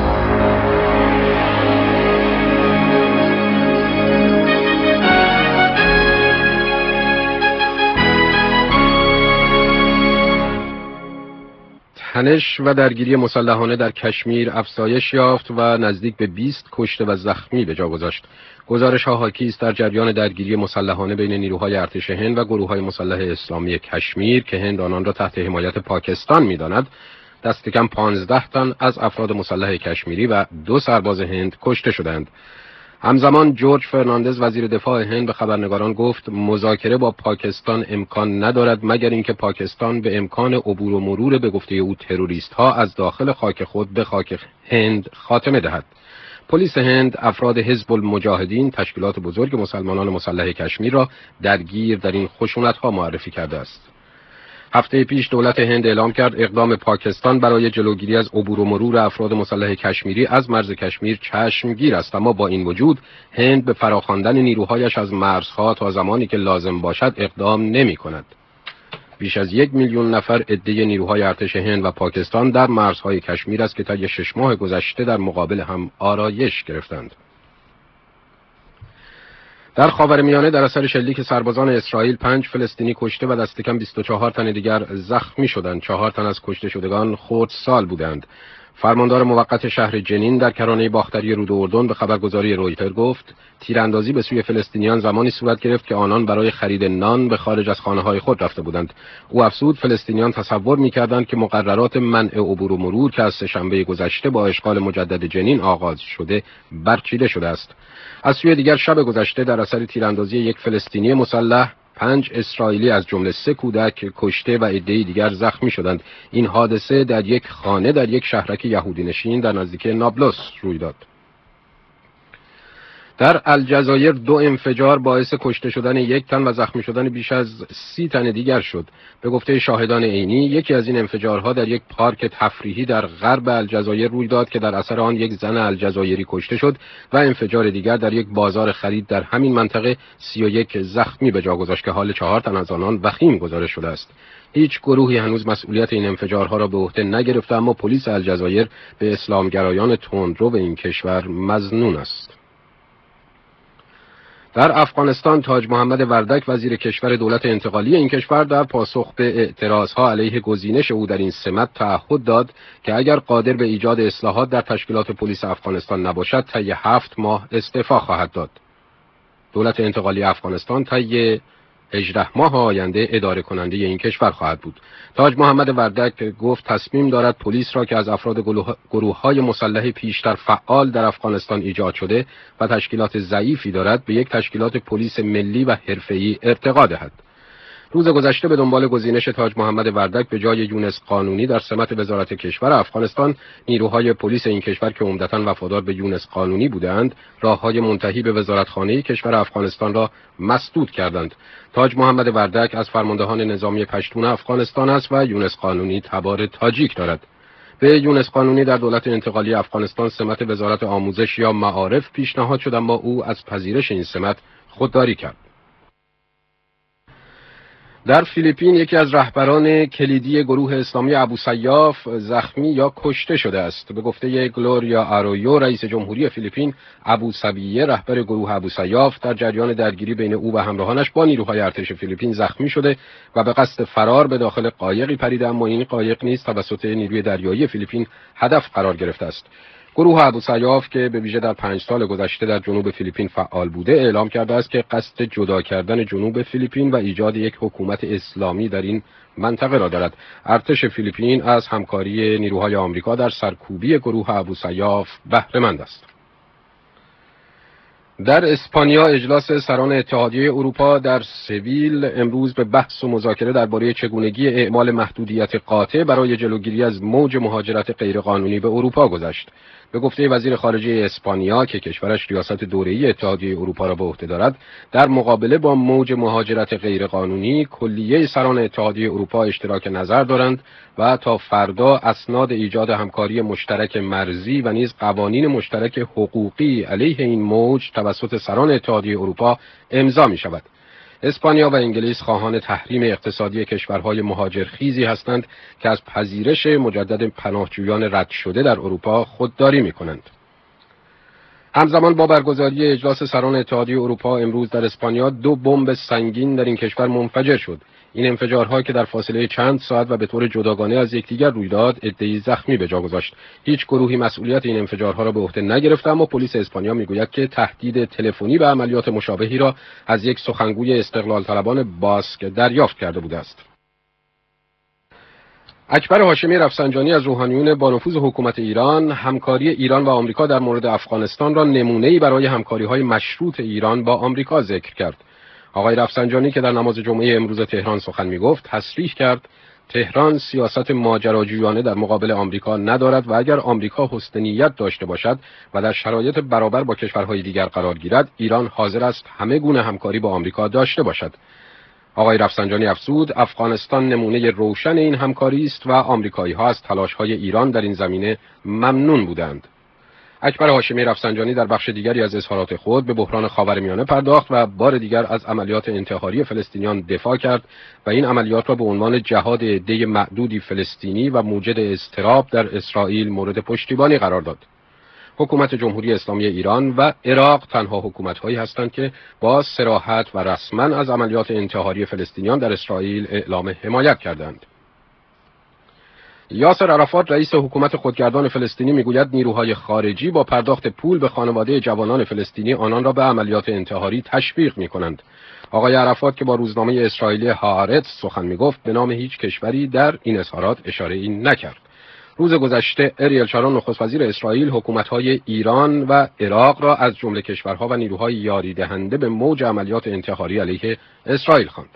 تنش و درگیری مسلحانه در کشمیر افزایش یافت و نزدیک به بیست کشته و زخمی به جا گذاشت. گزارش‌ها حاکی است در جریان درگیری مسلحانه بین نیروهای ارتش هند و گروه‌های مسلح اسلامی کشمیر که هند آنان را تحت حمایت پاکستان می‌داند، دست کم پانزده تن از افراد مسلح کشمیری و دو سرباز هند کشته شدند. همزمان جورج فرناندز وزیر دفاع هند به خبرنگاران گفت مذاکره با پاکستان امکان ندارد مگر اینکه پاکستان به امکان عبور و مرور به گفته او تروریست ها از داخل خاک خود به خاک هند خاتمه دهد. پلیس هند افراد حزب المجاهدین، تشکیلات بزرگ مسلمانان مسلح کشمیر را درگیر در این خشونت ها معرفی کرده است. هفته پیش دولت هند اعلام کرد اقدام پاکستان برای جلوگیری از عبور و مرور افراد مسلح کشمیری از مرز کشمیر چشمگیر است، اما با این وجود هند به فراخواندن نیروهایش از مرزها تا زمانی که لازم باشد اقدام نمی کند. بیش از یک میلیون نفر عده نیروهای ارتش هند و پاکستان در مرزهای کشمیر است که طی شش ماه گذشته در مقابل هم آرایش گرفتند. در خاورمیانه در اثر شلیک سربازان اسرائیل پنج فلسطینی کشته و دست کم بیست و چهار تن دیگر زخمی شدند. چهار تن از کشته شدگان خردسال بودند. فرماندار موقت شهر جنین در کرانه باختری رود اردن به خبرگزاری رویتر گفت تیراندازی به سوی فلسطینیان زمانی صورت گرفت که آنان برای خرید نان به خارج از خانه‌های خود رفته بودند. او افزود فلسطینیان تصور می‌کردند که مقررات منع عبور و مرور که از سه‌شنبه گذشته با اشغال مجدد جنین آغاز شده برچیده شده است. از سوی دیگر شب گذشته در اثر تیراندازی یک فلسطینی مسلح پنج اسرائیلی از جمله سه کودک کشته و عده‌ای دیگر زخمی شدند. این حادثه در یک خانه در یک شهرک یهودی نشین در نزدیکی نابلس روی داد. در الجزایر دو انفجار باعث کشته شدن یک تن و زخمی شدن بیش از سی تن دیگر شد. به گفته شاهدان عینی یکی از این انفجارها در یک پارک تفریحی در غرب الجزایر روی داد که در اثر آن یک زن الجزایری کشته شد و انفجار دیگر در یک بازار خرید در همین منطقه سی و یک زخمی به جا گذاشت که حال چهار تن از آنان وخیم گزارش شده است. هیچ گروهی هنوز مسئولیت این انفجارها را به عهده نگرفته، اما پلیس الجزایر به اسلامگرایان تندرو به این کشور مظنون است. در افغانستان تاج محمد وردک وزیر کشور دولت انتقالی این کشور در پاسخ به اعتراضها علیه گزینش او در این سمت تعهد داد که اگر قادر به ایجاد اصلاحات در تشکیلات پلیس افغانستان نباشد طی هفت ماه استعفا خواهد داد. دولت انتقالی افغانستان طی هجده ماه آینده اداره کننده این کشور خواهد بود. تاج محمد وردک گفت تصمیم دارد پلیس را که از افراد گروه‌های مسلح پیشتر فعال در افغانستان ایجاد شده و تشکیلات ضعیفی دارد به یک تشکیلات پلیس ملی و حرفه‌ای ارتقا دهد. روز گذشته به دنبال گزینش تاج محمد وردک به جای یونس قانونی در سمت وزارت کشور افغانستان، نیروهای پلیس این کشور که عمدتاً وفادار به یونس قانونی بودند، راههای منتهی به وزارتخانه کشور افغانستان را مسدود کردند. تاج محمد وردک از فرماندهان نظامی پشتون افغانستان است و یونس قانونی تبار تاجیک دارد. به یونس قانونی در دولت انتقالی افغانستان سمت وزارت آموزش یا معارف پیشنهاد شد، اما او از پذیرش این سمت خودداری کرد. در فیلیپین یکی از رهبران کلیدی گروه اسلامی ابوسیاف زخمی یا کشته شده است. به گفته گلوریا آرویو رئیس جمهوری فیلیپین، ابوسبیه رهبر گروه ابوسیاف در جریان درگیری بین او و همراهانش با نیروهای ارتش فیلیپین زخمی شده و به قصد فرار به داخل قایقی پریده، اما این قایق نیز توسط نیروی دریایی فیلیپین هدف قرار گرفته است. گروه ابوسیاف که به ویژه در پنج سال گذشته در جنوب فیلیپین فعال بوده، اعلام کرده است که قصد جدا کردن جنوب فیلیپین و ایجاد یک حکومت اسلامی در این منطقه را دارد. ارتش فیلیپین از همکاری نیروهای آمریکا در سرکوبی گروه ابوسیاف بهره مند است. در اسپانیا اجلاس سران اتحادیه اروپا در سویل امروز به بحث و مذاکره درباره چگونگی اعمال محدودیت قاطع برای جلوگیری از موج مهاجرت غیرقانونی به اروپا گذشت. به گفته وزیر خارجه اسپانیا که کشورش ریاست دوره‌ای اتحادیه اروپا را به عهده دارد، در مقابله با موج مهاجرت غیرقانونی کلیه سران اتحادیه اروپا اشتراک نظر دارند و تا فردا اسناد ایجاد همکاری مشترک مرزی و نیز قوانین مشترک حقوقی علیه این موج توسط سران اتحادیه اروپا امضا می شود. اسپانیا و انگلیس خواهان تحریم اقتصادی کشورهای مهاجرخیزی هستند که از پذیرش مجدد پناهجویان رد شده در اروپا خودداری می‌کنند. همزمان با برگزاری اجلاس سران اتحادیه اروپا امروز در اسپانیا دو بمب سنگین در این کشور منفجر شد. این انفجارها که در فاصله چند ساعت و به طور جداگانه از یکدیگر روی داد، عده‌ای زخمی به جا گذاشت. هیچ گروهی مسئولیت این انفجارها را به عهده نگرفته، اما پلیس اسپانیا میگوید که تهدید تلفنی به عملیات مشابهی را از یک سخنگوی استقلال طلبان باسک دریافت کرده بوده است. اکبر هاشمی رفسنجانی از روحانیون با نفوذ حکومت ایران همکاری ایران و آمریکا در مورد افغانستان را نمونه‌ای برای همکاری‌های مشروط ایران با آمریکا ذکر کرد. آقای رفسنجانی که در نماز جمعه امروز تهران سخن می‌گفت، تصریح کرد تهران سیاست ماجراجویانه در مقابل آمریکا ندارد و اگر آمریکا حسن نیت داشته باشد و در شرایط برابر با کشورهای دیگر قرار گیرد، ایران حاضر است همه گونه همکاری با آمریکا داشته باشد. آقای رفسنجانی افزود افغانستان نمونه روشن این همکاری است و آمریکایی‌ها از تلاش‌های ایران در این زمینه ممنون بودند. اکبر هاشمی رفسنجانی در بخش دیگری از اظهارات خود به بحران خاورمیانه پرداخت و بار دیگر از عملیات انتحاری فلسطینیان دفاع کرد و این عملیات را به عنوان جهاد عده معدودی فلسطینی و موجد اضطراب در اسرائیل مورد پشتیبانی قرار داد. حکومت جمهوری اسلامی ایران و عراق تنها حکومت‌هایی هستند که با صراحت و رسما از عملیات انتحاری فلسطینیان در اسرائیل اعلام حمایت کردند. یاسر عرفات رئیس حکومت خودگردان فلسطینی میگوید نیروهای خارجی با پرداخت پول به خانواده جوانان فلسطینی آنان را به عملیات انتحاری تشویق می‌کنند. آقای عرفات که با روزنامه اسرائیلی هآرتز سخن می‌گفت به نام هیچ کشوری در این اظهارات اشاره‌ای نکرد. روز گذشته اریل شارون نخست وزیر اسرائیل حکومت‌های ایران و عراق را از جمله کشورها و نیروهای یاری دهنده به موج عملیات انتحاری علیه اسرائیل خواند.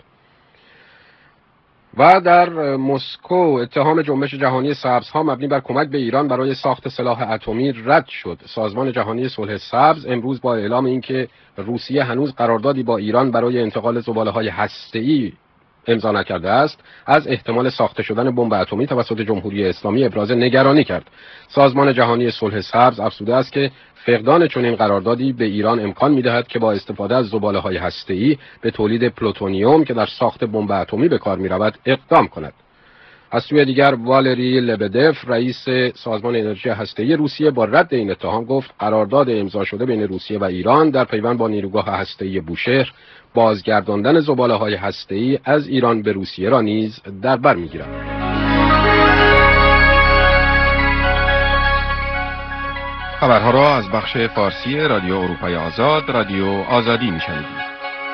و در مسکو اتهام جنبش جهانی سبزها مبنی بر کمک به ایران برای ساخت سلاح اتمی رد شد. سازمان جهانی صلح سبز امروز با اعلام اینکه روسیه هنوز قراردادی با ایران برای انتقال زباله‌های هسته‌ای امضا نکرده است، از احتمال ساخته شدن بمب اتمی توسط جمهوری اسلامی ابراز نگرانی کرد. سازمان جهانی صلح سبز افزوده است که فقدان چنین قراردادی به ایران امکان می‌دهد که با استفاده از زباله‌های هسته‌ای به تولید پلوتونیوم که در ساخت بمب اتمی به کار می‌رود اقدام کند. از سوی دیگر والری لبدف رئیس سازمان انرژی هسته‌ای روسیه با رد این اتهام گفت قرارداد امضا شده بین روسیه و ایران در پیوند با نیروگاه هسته‌ای بوشهر بازگرداندن زباله‌های هسته‌ای از ایران به روسیه را نیز در بر می‌گیرد. خبرها را از بخش فارسی رادیو اروپای آزاد، رادیو آزادی می‌شنوید.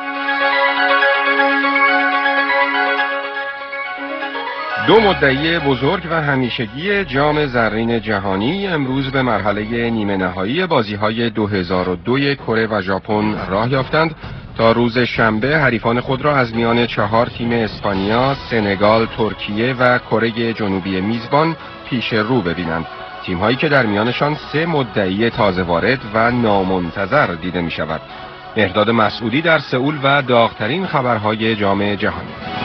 دو مدعی بزرگ و همیشگی جام زرین جهانی امروز به مرحله نیمه نهایی بازی‌های دو هزار و دو کره و ژاپن راه یافتند تا روز شنبه حریفان خود را از میان چهار تیم اسپانیا، سنگال، ترکیه و کره جنوبی میزبان پیش رو ببینند. تیم‌هایی که در میانشان سه مدعی تازه وارد و نامنتظر دیده می‌شود. مهرداد مسعودی در سئول و داغ‌ترین خبرهای جام جهانی.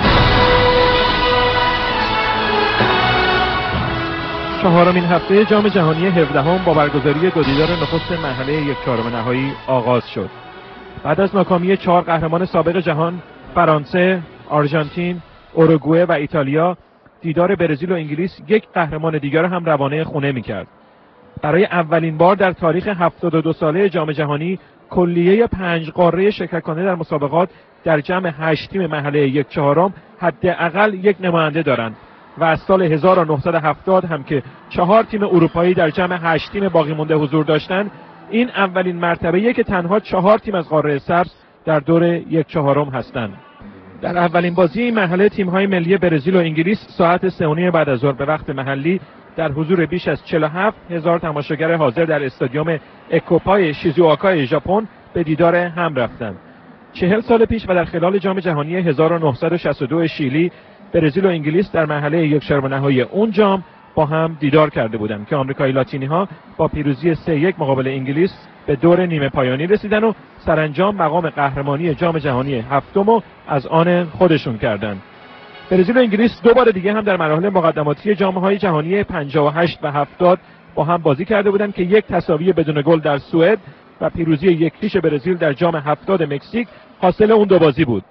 چهارمین هفته جام جهانی هفدهم با برگزاری دو دیدار نخست مرحله یک چهارم نهایی آغاز شد. بعد از ناکامی چهار قهرمان سابق جهان، فرانسه، آرژانتین، اوروگوئه و ایتالیا دیدار برزیل و انگلیس یک قهرمان دیگر هم روانه خونه می‌کرد. برای اولین بار در تاریخ هفتاد و دو ساله جام جهانی کلیه پنج قاره شرکت‌کننده در مسابقات در جمع هشت تیم مرحله یک چهارم حداقل یک نماینده دارند و از سال هزار و نهصد و هفتاد هم که چهار تیم اروپایی در جمع هشت تیم باقی مانده حضور داشتند، این اولین مرتبه‌ایه که تنها چهار تیم از قاره سبز در دور یک چهارم هستند. در اولین بازی این مرحله تیم‌های ملی برزیل و انگلیس ساعت سه و نیم بعد از ظهر به وقت محلی در حضور بیش از چهل و هفت هزار تماشاگر حاضر در استادیوم اکوپای شیزوآکا ژاپن به دیدار هم رفتند. چهل سال پیش و در خلال جام جهانی هزار و نهصد و شصت و دو شیلی، برزیل و انگلیس در مرحله یک چهارم نهایی اون جام با هم دیدار کرده بودند که آمریکایی لاتینی ها با پیروزی سه یک مقابل انگلیس به دور نیمه پایانی رسیدن و سرانجام مقام قهرمانی جام جهانی هفتم رو از آن خودشون کردند. برزیل و انگلیس دو بار دیگه هم در مراحل مقدماتی جام‌های جهانی پنجاه و هشت و هفتاد با هم بازی کرده بودند که یک تساوی بدون گل در سوئد و پیروزی یک هیچ برزیل در جام هفتاد مکزیک حاصل اون دو بازی بود.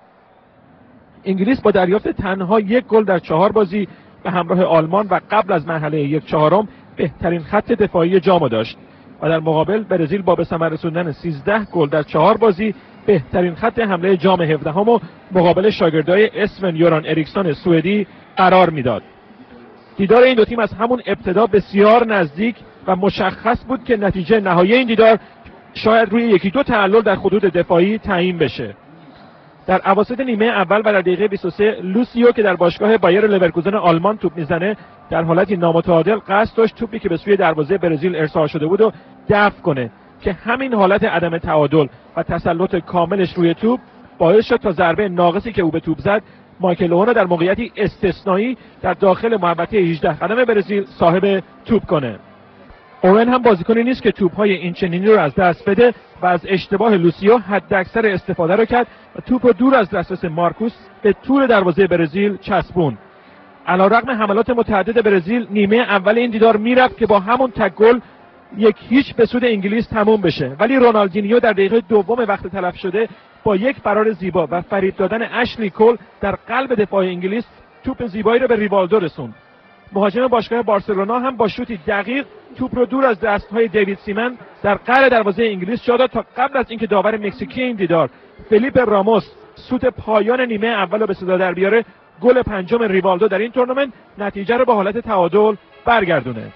انگلیس با دریافت تنها یک گل در چهار بازی به همراه آلمان و قبل از مرحله یک چهارم بهترین خط دفاعی جام داشت و در مقابل برزیل با به ثمر رسوندن سیزده گل در چهار بازی بهترین خط حمله جام هفدهم و مقابل شاگردای اسون یوران اریکسون سوئدی قرار میداد. دیدار این دو تیم از همون ابتدا بسیار نزدیک و مشخص بود که نتیجه نهایی این دیدار شاید روی یکی دو تعلل در خطوط دفاعی تعیین بشه. در اواسط نیمه اول و در دقیقه بیست و سه لوسیو که در باشگاه بایر لورکوزن آلمان توپ میزنه در حالتی نامتعادل قصد داشت توپی که به سوی دروازه برزیل ارسال شده بود و دفع کنه که همین حالت عدم تعادل و تسلط کاملش روی توپ باعث شد تا ضربه ناقصی که او به توپ زد مایکل اوون در موقعیتی استثنایی در داخل محوطه هجده قدم برزیل صاحب توپ کنه. اوون هم بازیکنی نیست که توپ‌های این چنینی رو از دست بده و از اشتباه لوسیو حداکثر استفاده رو کرد و توپ رو دور از دسترس مارکوس به طول دروازه برزیل چسبون. علیرغم حملات متعدد برزیل نیمه اول این دیدار میرفت که با همون تک گل یک هیچ به سود انگلیس تموم بشه، ولی رونالدینیو در دقیقه دوم وقت تلف شده با یک فرار زیبا و فریب دادن اشلی کول در قلب دفاع انگلیس توپ زیبایی رو به ریوالدو رسوند. مهاجم باشگاه بارسلونا هم با شوتی دقیق توپ رو دور از دست‌های دیوید سیمن در قلب دروازه انگلیس جا داد تا قبل از اینکه داور مکزیکی این دیدار فلیپ راموس سوت پایان نیمه اول رو به صدا در بیاره، گل پنجم ریوالدو در این تورنمنت نتیجه رو به حالت تعادل برگردونه.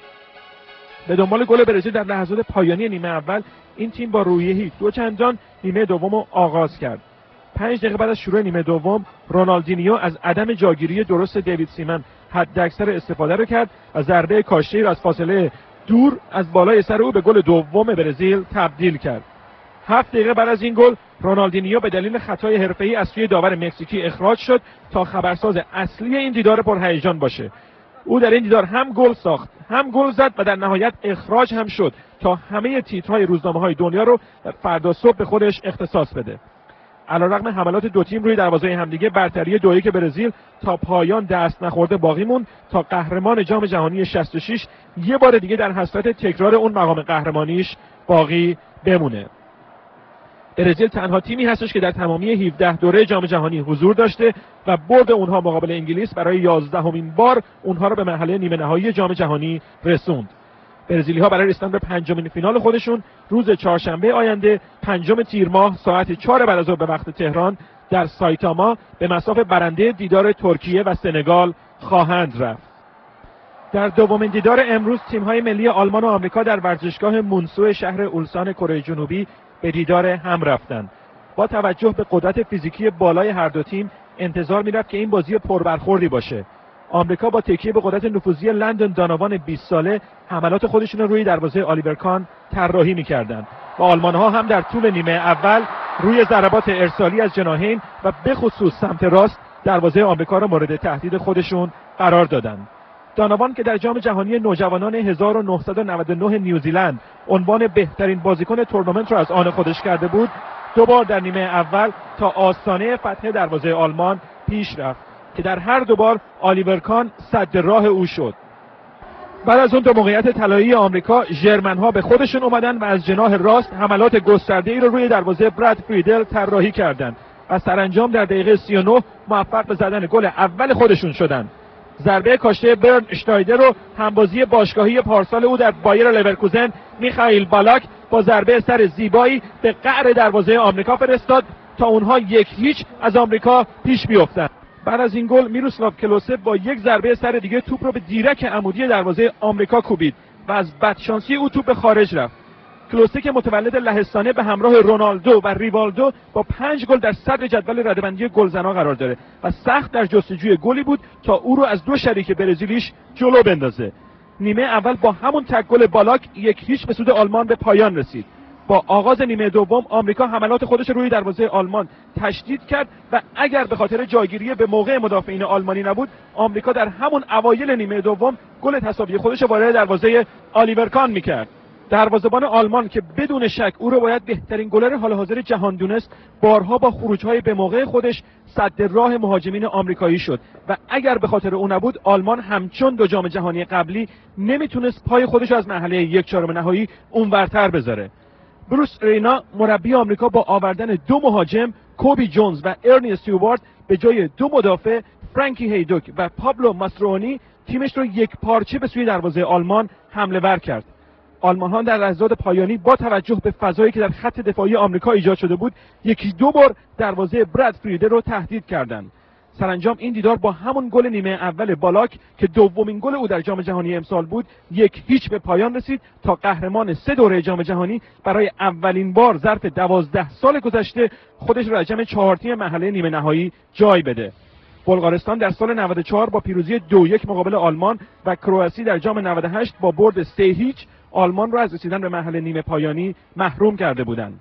به دنبال گل برزیل در لحظات پایانی نیمه اول این تیم با رویه‌ای دو چندان نیمه دوم رو آغاز کرد. پنج دقیقه بعد از شروع نیمه دوم رونالدینیو از عدم جاگیری درست دیوید سیمن حداکثر استفاده رو کرد و ضربه کاشته را از فاصله دور از بالای سر او به گل دوم برزیل تبدیل کرد. هفت دقیقه بعد از این گل رونالدینیو به دلیل خطای حرفه‌ای از سوی داور مکزیکی اخراج شد تا خبرساز اصلی این دیدار پرهیجان باشه. او در این دیدار هم گل ساخت، هم گل زد و در نهایت اخراج هم شد تا همه تیترهای روزنامه‌های دنیا رو در فردا صبح به خودش اختصاص بده. علیرغم حملات دو تیم روی دروازه همدیگه، برتری دو یک برزیل تا پایان دست نخورده باقی موند تا قهرمان جام جهانی شصت و شش یه بار دیگه در حسرت تکرار اون مقام قهرمانیش باقی بمونه. برزیل تنها تیمی هستش که در تمامی هفده دوره جام جهانی حضور داشته و برد اونها مقابل انگلیس برای یازدهمین بار اونها رو به مرحله نیمه نهایی جام جهانی رسوند. برزیلی ها برای رسیدن به پنجمین فینال خودشون روز چهارشنبه آینده پنجم تیر ماه ساعت چهار بعد از ظهر به وقت تهران در سایتاما به مصاف برنده دیدار ترکیه و سنگال خواهند رفت. در دومین دیدار امروز تیم‌های ملی آلمان و آمریکا در ورزشگاه مونسو شهر اولسان کره جنوبی به دیدار هم رفتند. با توجه به قدرت فیزیکی بالای هر دو تیم انتظار می‌رفت که این بازی پربرخوردی باشه. آمریکا با تکیه به قدرت نفوذی لندن دانوان بیست ساله حملات خودشون رو روی دروازه آلیور کان طراحی می‌کردند و آلمان‌ها هم در طول نیمه اول روی ضربات ارسالی از جناحین و به خصوص سمت راست دروازه آمریکا را مورد تهدید خودشون قرار دادند. دانوان که در جام جهانی نوجوانان هزار و نهصد و نود و نه نیوزیلند عنوان بهترین بازیکن تورنمنت را از آن خودش کرده بود، دو بار در نیمه اول تا آستانه فتح دروازه آلمان پیش رفت که در هر دو بار آلیور کان سد راه او شد. بعد از اون دو موقعیت طلایی آمریکا، ژرمن‌ها به خودشون اومدن و از جناح راست حملات گسترده‌ای رو روی دروازه براد فریدل طراحی کردند و سرانجام در دقیقه سی و نه موفق به زدن گل اول خودشون شدند. ضربه کاشته برن اشتایدر رو همبازی باشگاهی پارسال او در بایر لورکوزن میخائیل بالاک با ضربه سر زیبایی به قعر دروازه آمریکا فرستاد تا اونها یک هیچ از آمریکا پیش بیفتند. بعد از این گل میروسلاو کلوسه با یک ضربه سر دیگه توپ رو به دیرک عمودی دروازه آمریکا کوبید و از بدشانسی او توپ به خارج رفت. کلوسه که متولد لهستانه به همراه رونالدو و ریوالدو با پنج گل در صدر جدول رده‌بندی گلزنا قرار داره و سخت در جستجوی گلی بود تا او رو از دو شریک برزیلیش جلو بندازه. نیمه اول با همون تک گل بالاک یک هیچ به سود آلمان به پایان رسید. با آغاز نیمه دوم آمریکا حملات خودش روی دروازه آلمان تشدید کرد و اگر به خاطر جایگیری به موقع مدافعین آلمانی نبود، آمریکا در همون اوایل نیمه دوم گل تساوی خودش وارد دروازه آلیور کان میکرد. دروازه‌بان آلمان که بدون شک او رو باید بهترین گلر حال حاضر جهان دونست، بارها با خروج‌های به موقع خودش سد راه مهاجمین آمریکایی شد و اگر به خاطر او نبود، آلمان همچون دو جام جهانی قبلی نمیتونست پای خودش از مرحله یک چهارم نهایی اونورتر بذاره. بروس رینا مربی آمریکا با آوردن دو مهاجم کوبی جونز و ارنی استیوارت به جای دو مدافع فرانکی هیدوک و پابلو ماسترونی تیمش رو یک پارچه به سوی دروازه آلمان حمله ور کرد. آلمان‌ها در لحظات پایانی با توجه به فضایی که در خط دفاعی آمریکا ایجاد شده بود، یکی دو بار دروازه براد فریده رو تهدید کردند. سرانجام این دیدار با همون گل نیمه اول بالاک که دومین گل او در جام جهانی امسال بود، یک هیچ به پایان رسید تا قهرمان سه دوره جام جهانی برای اولین بار ظرف دوازده سال گذشته خودش را در جمع چهار تیم مرحله نیمه نهایی جای بده. بلغارستان در سال نود و چهار با پیروزی دو یک مقابل آلمان و کرواسی در جام نود و هشت با برد سه هیچ آلمان را از رسیدن به مرحله نیمه پایانی محروم کرده بودند.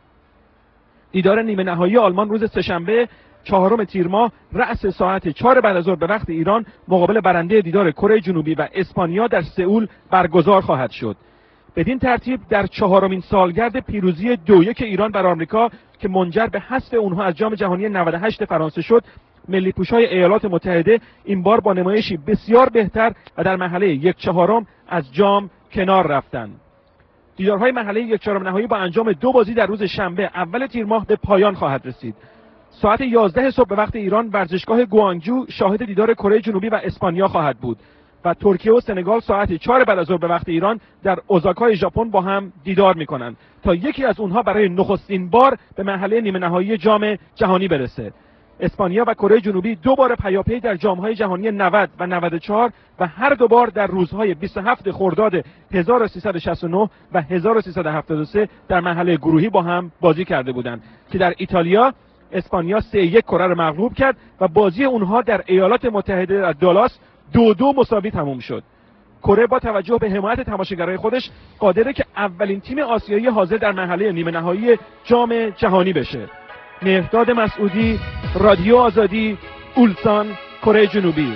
دیدار نیمه نهایی آلمان روز سه‌شنبه چهارم تیر ماه رأس ساعت چهار بعد از ظهر به وقت ایران مقابل برنده دیدار کره جنوبی و اسپانیا در سئول برگزار خواهد شد. بدین ترتیب در چهارمین سالگرد پیروزی دو یک ایران بر آمریکا که منجر به حذف اونها از جام جهانی نود و هشت فرانسه شد، ملی پوشای ایالات متحده این بار با نمایشی بسیار بهتر و در مرحله یک چهارم از جام کنار رفتند. دیدارهای مرحله یک چهارم نهایی با انجام دو بازی در روز شنبه اول تیر ماه به پایان خواهد رسید. ساعت یازده صبح به وقت ایران ورزشگاه گوانگجو شاهد دیدار کره جنوبی و اسپانیا خواهد بود و ترکیه و سنگال ساعت چهار بعد از ظهر به وقت ایران در اوزاکای ژاپن با هم دیدار می‌کنند تا یکی از اونها برای نخستین بار به مرحله نیمه نهایی جام جهانی برسه. اسپانیا و کره جنوبی دو بار پیاپی در جام‌های جهانی نود و نود و چهار و هر دو بار در روزهای بیست و هفت خرداد هزار و سیصد و شصت و نه و هزار و سیصد و هفتاد و سه در مرحله گروهی با هم بازی کرده بودند که در ایتالیا اسپانیا سه یک کره را مغلوب کرد و بازی اونها در ایالات متحده در دالاس دو دو مساوی تموم شد. کره با توجه به حمایت تماشاگرای خودش قادره که اولین تیم آسیایی حاضر در مرحله نیمه نهایی جام جهانی بشه. مهرداد مسعودی، رادیو آزادی، اولسان، کره جنوبی.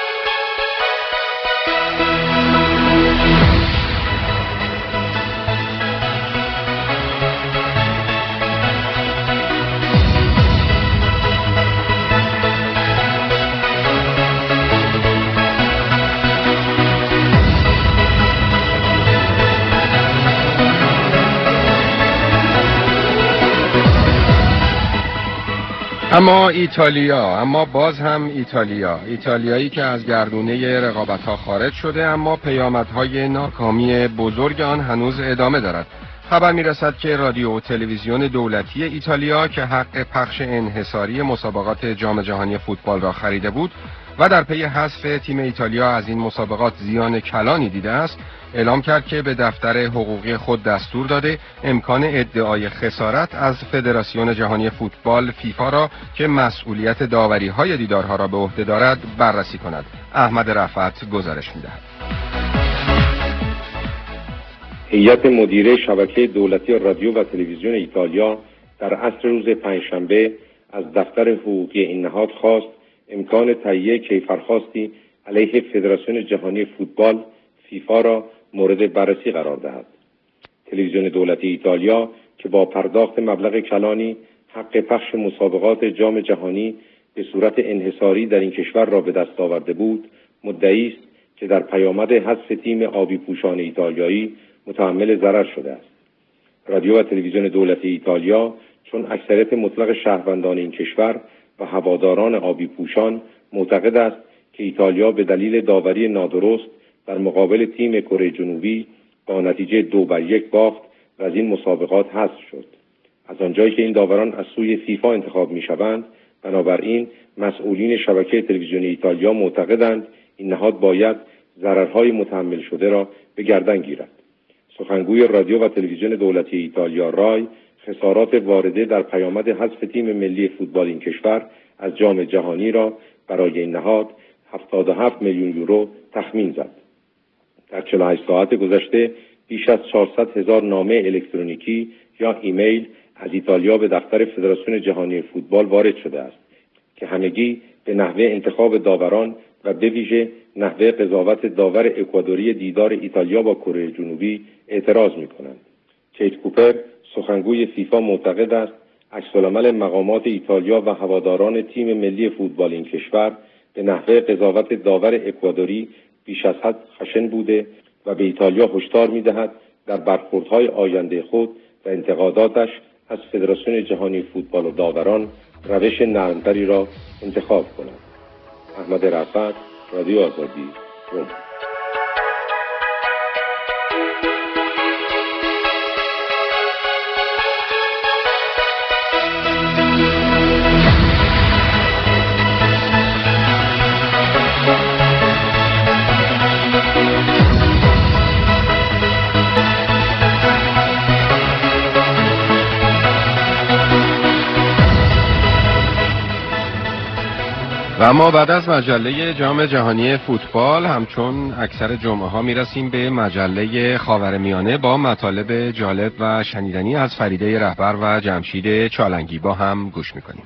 اما ایتالیا، اما باز هم ایتالیا، ایتالیایی که از گردونه رقابت‌ها خارج شده اما پیامدهای ناکامی بزرگ آن هنوز ادامه دارد. خبر می‌رسد که رادیو و تلویزیون دولتی ایتالیا که حق پخش انحصاری مسابقات جام جهانی فوتبال را خریده بود و در پی حذف تیم ایتالیا از این مسابقات زیان کلانی دیده است، اعلام کرد که به دفتر حقوقی خود دستور داده امکان ادعای خسارت از فدراسیون جهانی فوتبال فیفا را که مسئولیت داوری‌های دیدارها را به عهده دارد بررسی کند. احمد رفعت گزارش می‌دهد. هیئت مدیره شبکه دولتی رادیو و تلویزیون ایتالیا در عصر روز پنجشنبه از دفتر حقوقی این نهاد خواست امکان تهیه کیفرخواستی علیه فدراسیون جهانی فوتبال فیفا را مورد بررسی قرار دهد. تلویزیون دولتی ایتالیا که با پرداخت مبلغ کلانی حق پخش مسابقات جام جهانی به صورت انحصاری در این کشور را به دست آورده بود، مدعی است که در پیامد حذف تیم آبی پوشان ایتالیایی متحمل ضرر شده است. رادیو و تلویزیون دولتی ایتالیا چون اکثریت مطلق شهروندان این کشور و هواداران آبی پوشان معتقد است که ایتالیا به دلیل داوری نادرست در مقابل تیم کره جنوبی با نتیجه دو بر یک باخت و از این مسابقات حذف شد. از آنجایی که این داوران از سوی فیفا انتخاب می‌شوند، بنابراین مسئولین شبکه تلویزیونی ایتالیا معتقدند این نهاد باید ضررهای متحمل شده را به گردن گیرد. سخنگوی رادیو و تلویزیون دولتی ایتالیا رای خسارات وارده در پیامد حذف تیم ملی فوتبال این کشور از جام جهانی را برای این نهاد هفتاد و هفت میلیون یورو تخمین زد. در چهل و هشت ساعت گذشته بیش از چهارصد هزار نامه الکترونیکی یا ایمیل از ایتالیا به دفتر فدراسیون جهانی فوتبال وارد شده است که همگی به نحوه انتخاب داوران و به ویژه نحوه قضاوت داور اکوادوری دیدار ایتالیا با کره جنوبی اعتراض می‌کنند. کیت کوپر سخنگوی فیفا معتقد است عکس‌العمل مقامات ایتالیا و هواداران تیم ملی فوتبال این کشور به نحوه قضاوت داور اکوادوری بیش از حد خشن بوده و به ایتالیا هشدار می‌دهد در برخوردهای آینده خود و انتقاداتش از فدراسیون جهانی فوتبال و داوران روش نرمتری را انتخاب کند. احمد رفعت، رادیو آزادی، روم. و اما بعد از مجله جام جهانی فوتبال همچون اکثر جمعه ها میرسیم به مجله خاورمیانه با مطالب جالب و شنیدنی از فریده رهبر و جمشید چالنگی. با هم گوش میکنیم.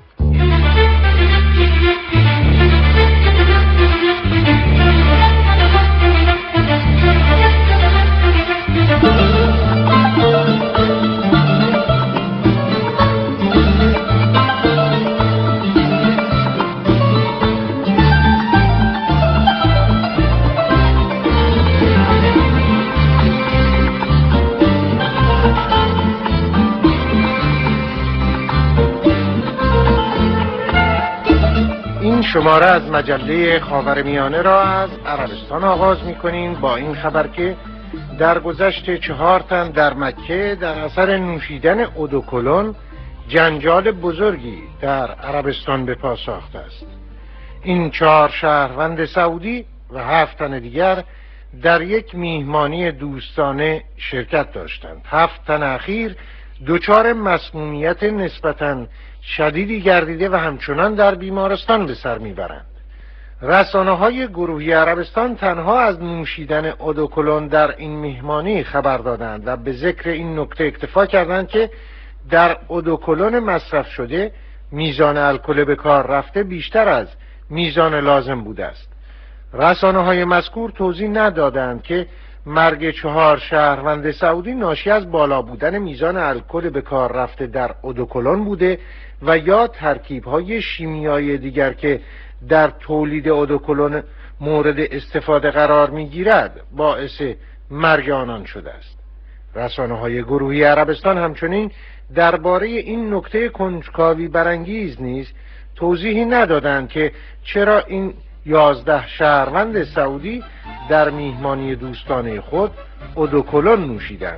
شماره از مجله خاورمیانه را از عربستان آغاز می‌کنیم با این خبر که در گذشت چهار تن در مکه در اثر نوشیدن اودوکلون جنجال بزرگی در عربستان به پا ساخته است. این چهار شهروند سعودی و هفت تن دیگر در یک میهمانی دوستانه شرکت داشتند. هفت تن اخیر دچار مسمومیت نسبتاً شدیدی گردیده و همچنان در بیمارستان به سر میبرند. رسانه‌های گروهی عربستان تنها از نوشیدن اودوکلون در این میهمانی خبر دادند و به ذکر این نکته اکتفا کردند که در اودوکلون مصرف شده میزان الکل به کار رفته بیشتر از میزان لازم بوده است. رسانه‌های مذکور توضیح ندادند که مرگ چهار شهروند سعودی ناشی از بالا بودن میزان الکل به کار رفته در اودوکلون بوده و یا ترکیب‌های شیمیایی دیگر که در تولید اودوکلون مورد استفاده قرار می‌گیرد باعث مرگ آنان شده است. رسانه‌های گروهی عربستان همچنین درباره این نکته کنجکاوی برانگیز نیز توضیحی ندادند که چرا این یازده شهروند سعودی در میهمانی دوستانه خود اودوکلون نوشیدند.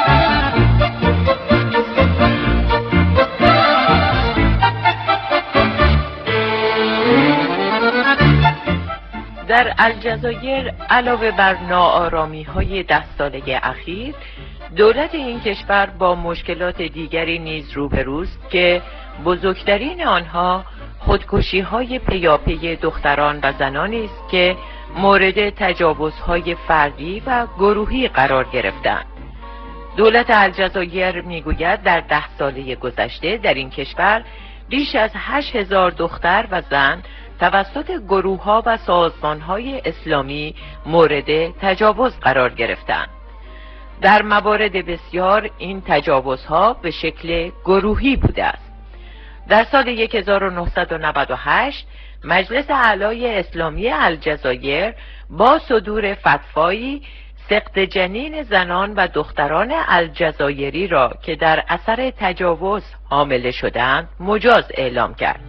در الجزایر علاوه بر ناآرامی‌های ده ساله اخیر، دولت این کشور با مشکلات دیگری نیز روبروست که بزرگترین آنها خودکشی‌های پیاپی دختران و زنانی است که مورد تجاوزهای فردی و گروهی قرار گرفتند. دولت الجزایر میگوید در ده ساله گذشته در این کشور بیش از هشت هزار دختر و زن توسط گروه‌ها و سازمان‌های اسلامی مورد تجاوز قرار گرفتند. در موارد بسیار این تجاوزها به شکل گروهی بوده است. در سال هزار و نهصد و نود و هشت مجلس اعلای اسلامی الجزایر با صدور فتوایی سقط جنین زنان و دختران الجزایری را که در اثر تجاوز حامله شدند مجاز اعلام کرد.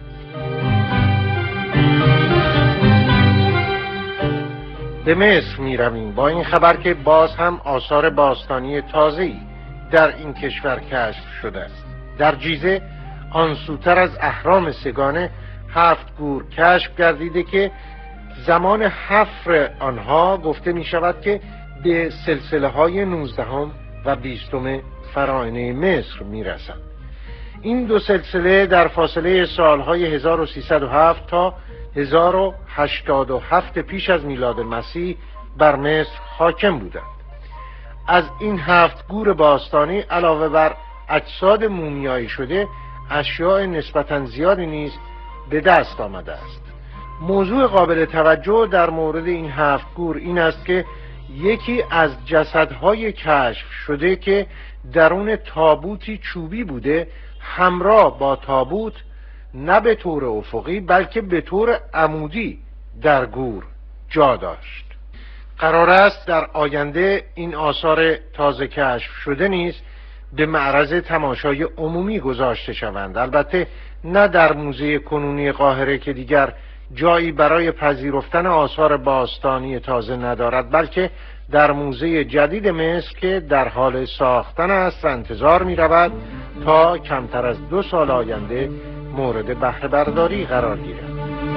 به مصر می رویم با این خبر که باز هم آثار باستانی تازه‌ای در این کشور کشف شده است. در جیزه آن سوتر از اهرام سگانه هفت گور کشف گردیده که زمان حفر آنها گفته می شود که به سلسله های نوزدهم و بیستم فراعنه مصر می رسند. این دو سلسله در فاصله سالهای هزار و سیصد و هفت تا هزار و هشتاد و هفت پیش از میلاد مسیح بر مصر حاکم بودند. از این هفت گور باستانی علاوه بر اجساد مومیایی شده اشیاء نسبتاً زیادی نیز به دست آمده است. موضوع قابل توجه در مورد این هفت گور این است که یکی از جسدهای کشف شده که درون تابوتی چوبی بوده همراه با تابوت نه به طور افقی بلکه به طور عمودی در گور جا داشت. قرار است در آینده این آثار تازه کشف شده نیز به معرض تماشای عمومی گذاشته شوند، البته نه در موزه کنونی قاهره که دیگر جایی برای پذیرفتن آثار باستانی تازه ندارد، بلکه در موزه جدید مصر که در حال ساختن است انتظار می رود تا کمتر از دو سال آینده مورد بهره برداری قرار گیرد.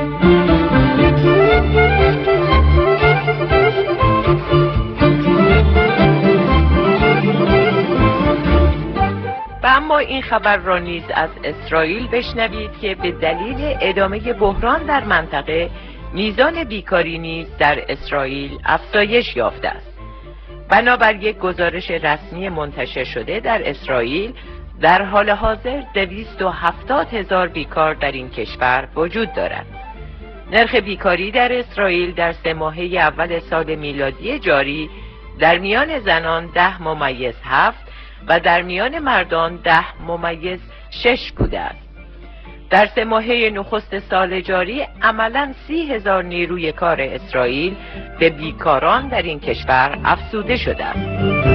و اما این خبر را نیز از اسرائیل بشنوید که به دلیل ادامه بحران در منطقه میزان بیکاری نیز در اسرائیل افزایش یافته است. بنابر یک گزارش رسمی منتشر شده در اسرائیل در حال حاضر دویست و هفتاد هزار بیکار در این کشور وجود دارد. نرخ بیکاری در اسرائیل در سه ماهه اول سال میلادی جاری در میان زنان ده ممیز هفت و در میان مردان ده ممیز شش بوده است. در سه ماهه نخست سال جاری عملاً سی هزار نیروی کار اسرائیل به بیکاران در این کشور افزوده شده است.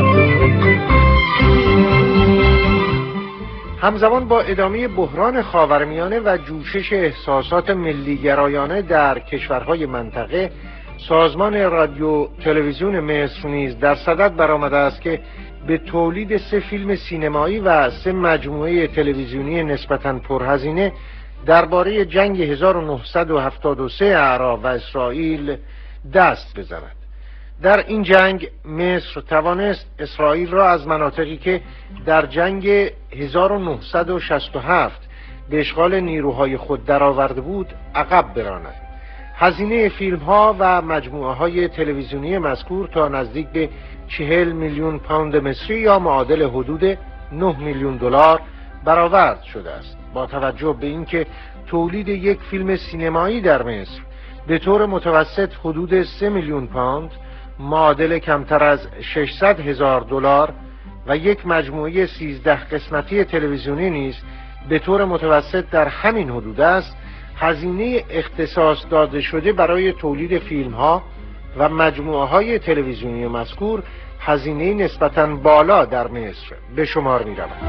همزمان با ادامه بحران خاورمیانه و جوشش احساسات ملی‌گرایانه در کشورهای منطقه، سازمان رادیو تلویزیون مصر نیز در صدد برآمده است که به تولید سه فیلم سینمایی و سه مجموعه تلویزیونی نسبتاً پرهزینه درباره جنگ هزار و نهصد و هفتاد و سه اعراب و اسرائیل دست بزند. در این جنگ مصر توانست اسرائیل را از مناطقی که در جنگ هزار و نهصد و شصت و هفت به اشغال نیروهای خود درآورده بود عقب براند. هزینه فیلم ها و مجموعه های تلویزیونی مذکور تا نزدیک به چهل میلیون پوند مصری یا معادل حدود نه میلیون دلار برآورد شده است. با توجه به اینکه تولید یک فیلم سینمایی در مصر به طور متوسط حدود سه میلیون پوند معادل کمتر از ششصد هزار دلار و یک مجموعه سیزده قسمتی تلویزیونی نیز به طور متوسط در همین حدود است، هزینه اختصاص داده شده برای تولید فیلم ها و مجموعه های تلویزیونی مذکور هزینه نسبتاً بالا در مصر به شمار می رود.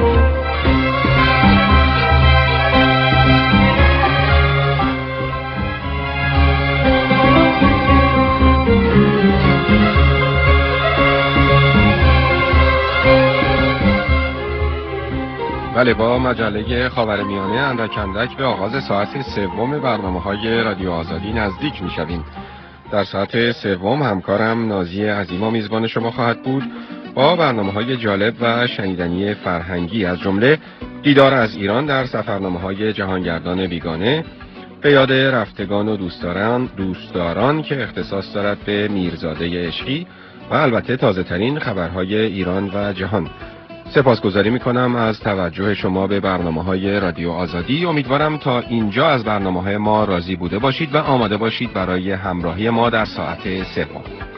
بله، با مجله خاورمیانه اندک اندک به آغاز ساعت سوم برنامه‌های رادیو آزادی نزدیک می‌شویم. در ساعت سوم همکارم نازی عظیما میزبان شما خواهد بود با برنامه‌های جالب و شنیدنی فرهنگی، از جمله دیدار از ایران در سفرنامه‌های جهانگردان بیگانه، به یاد رفتگان و دوستداران دوستداران که اختصاص دارد به میرزاده عشقی و البته تازه‌ترین خبرهای ایران و جهان. سپاسگزاری میکنم از توجه شما به برنامه‌های رادیو آزادی. امیدوارم تا اینجا از برنامه‌های ما راضی بوده باشید و آماده باشید برای همراهی ما در ساعت سوم.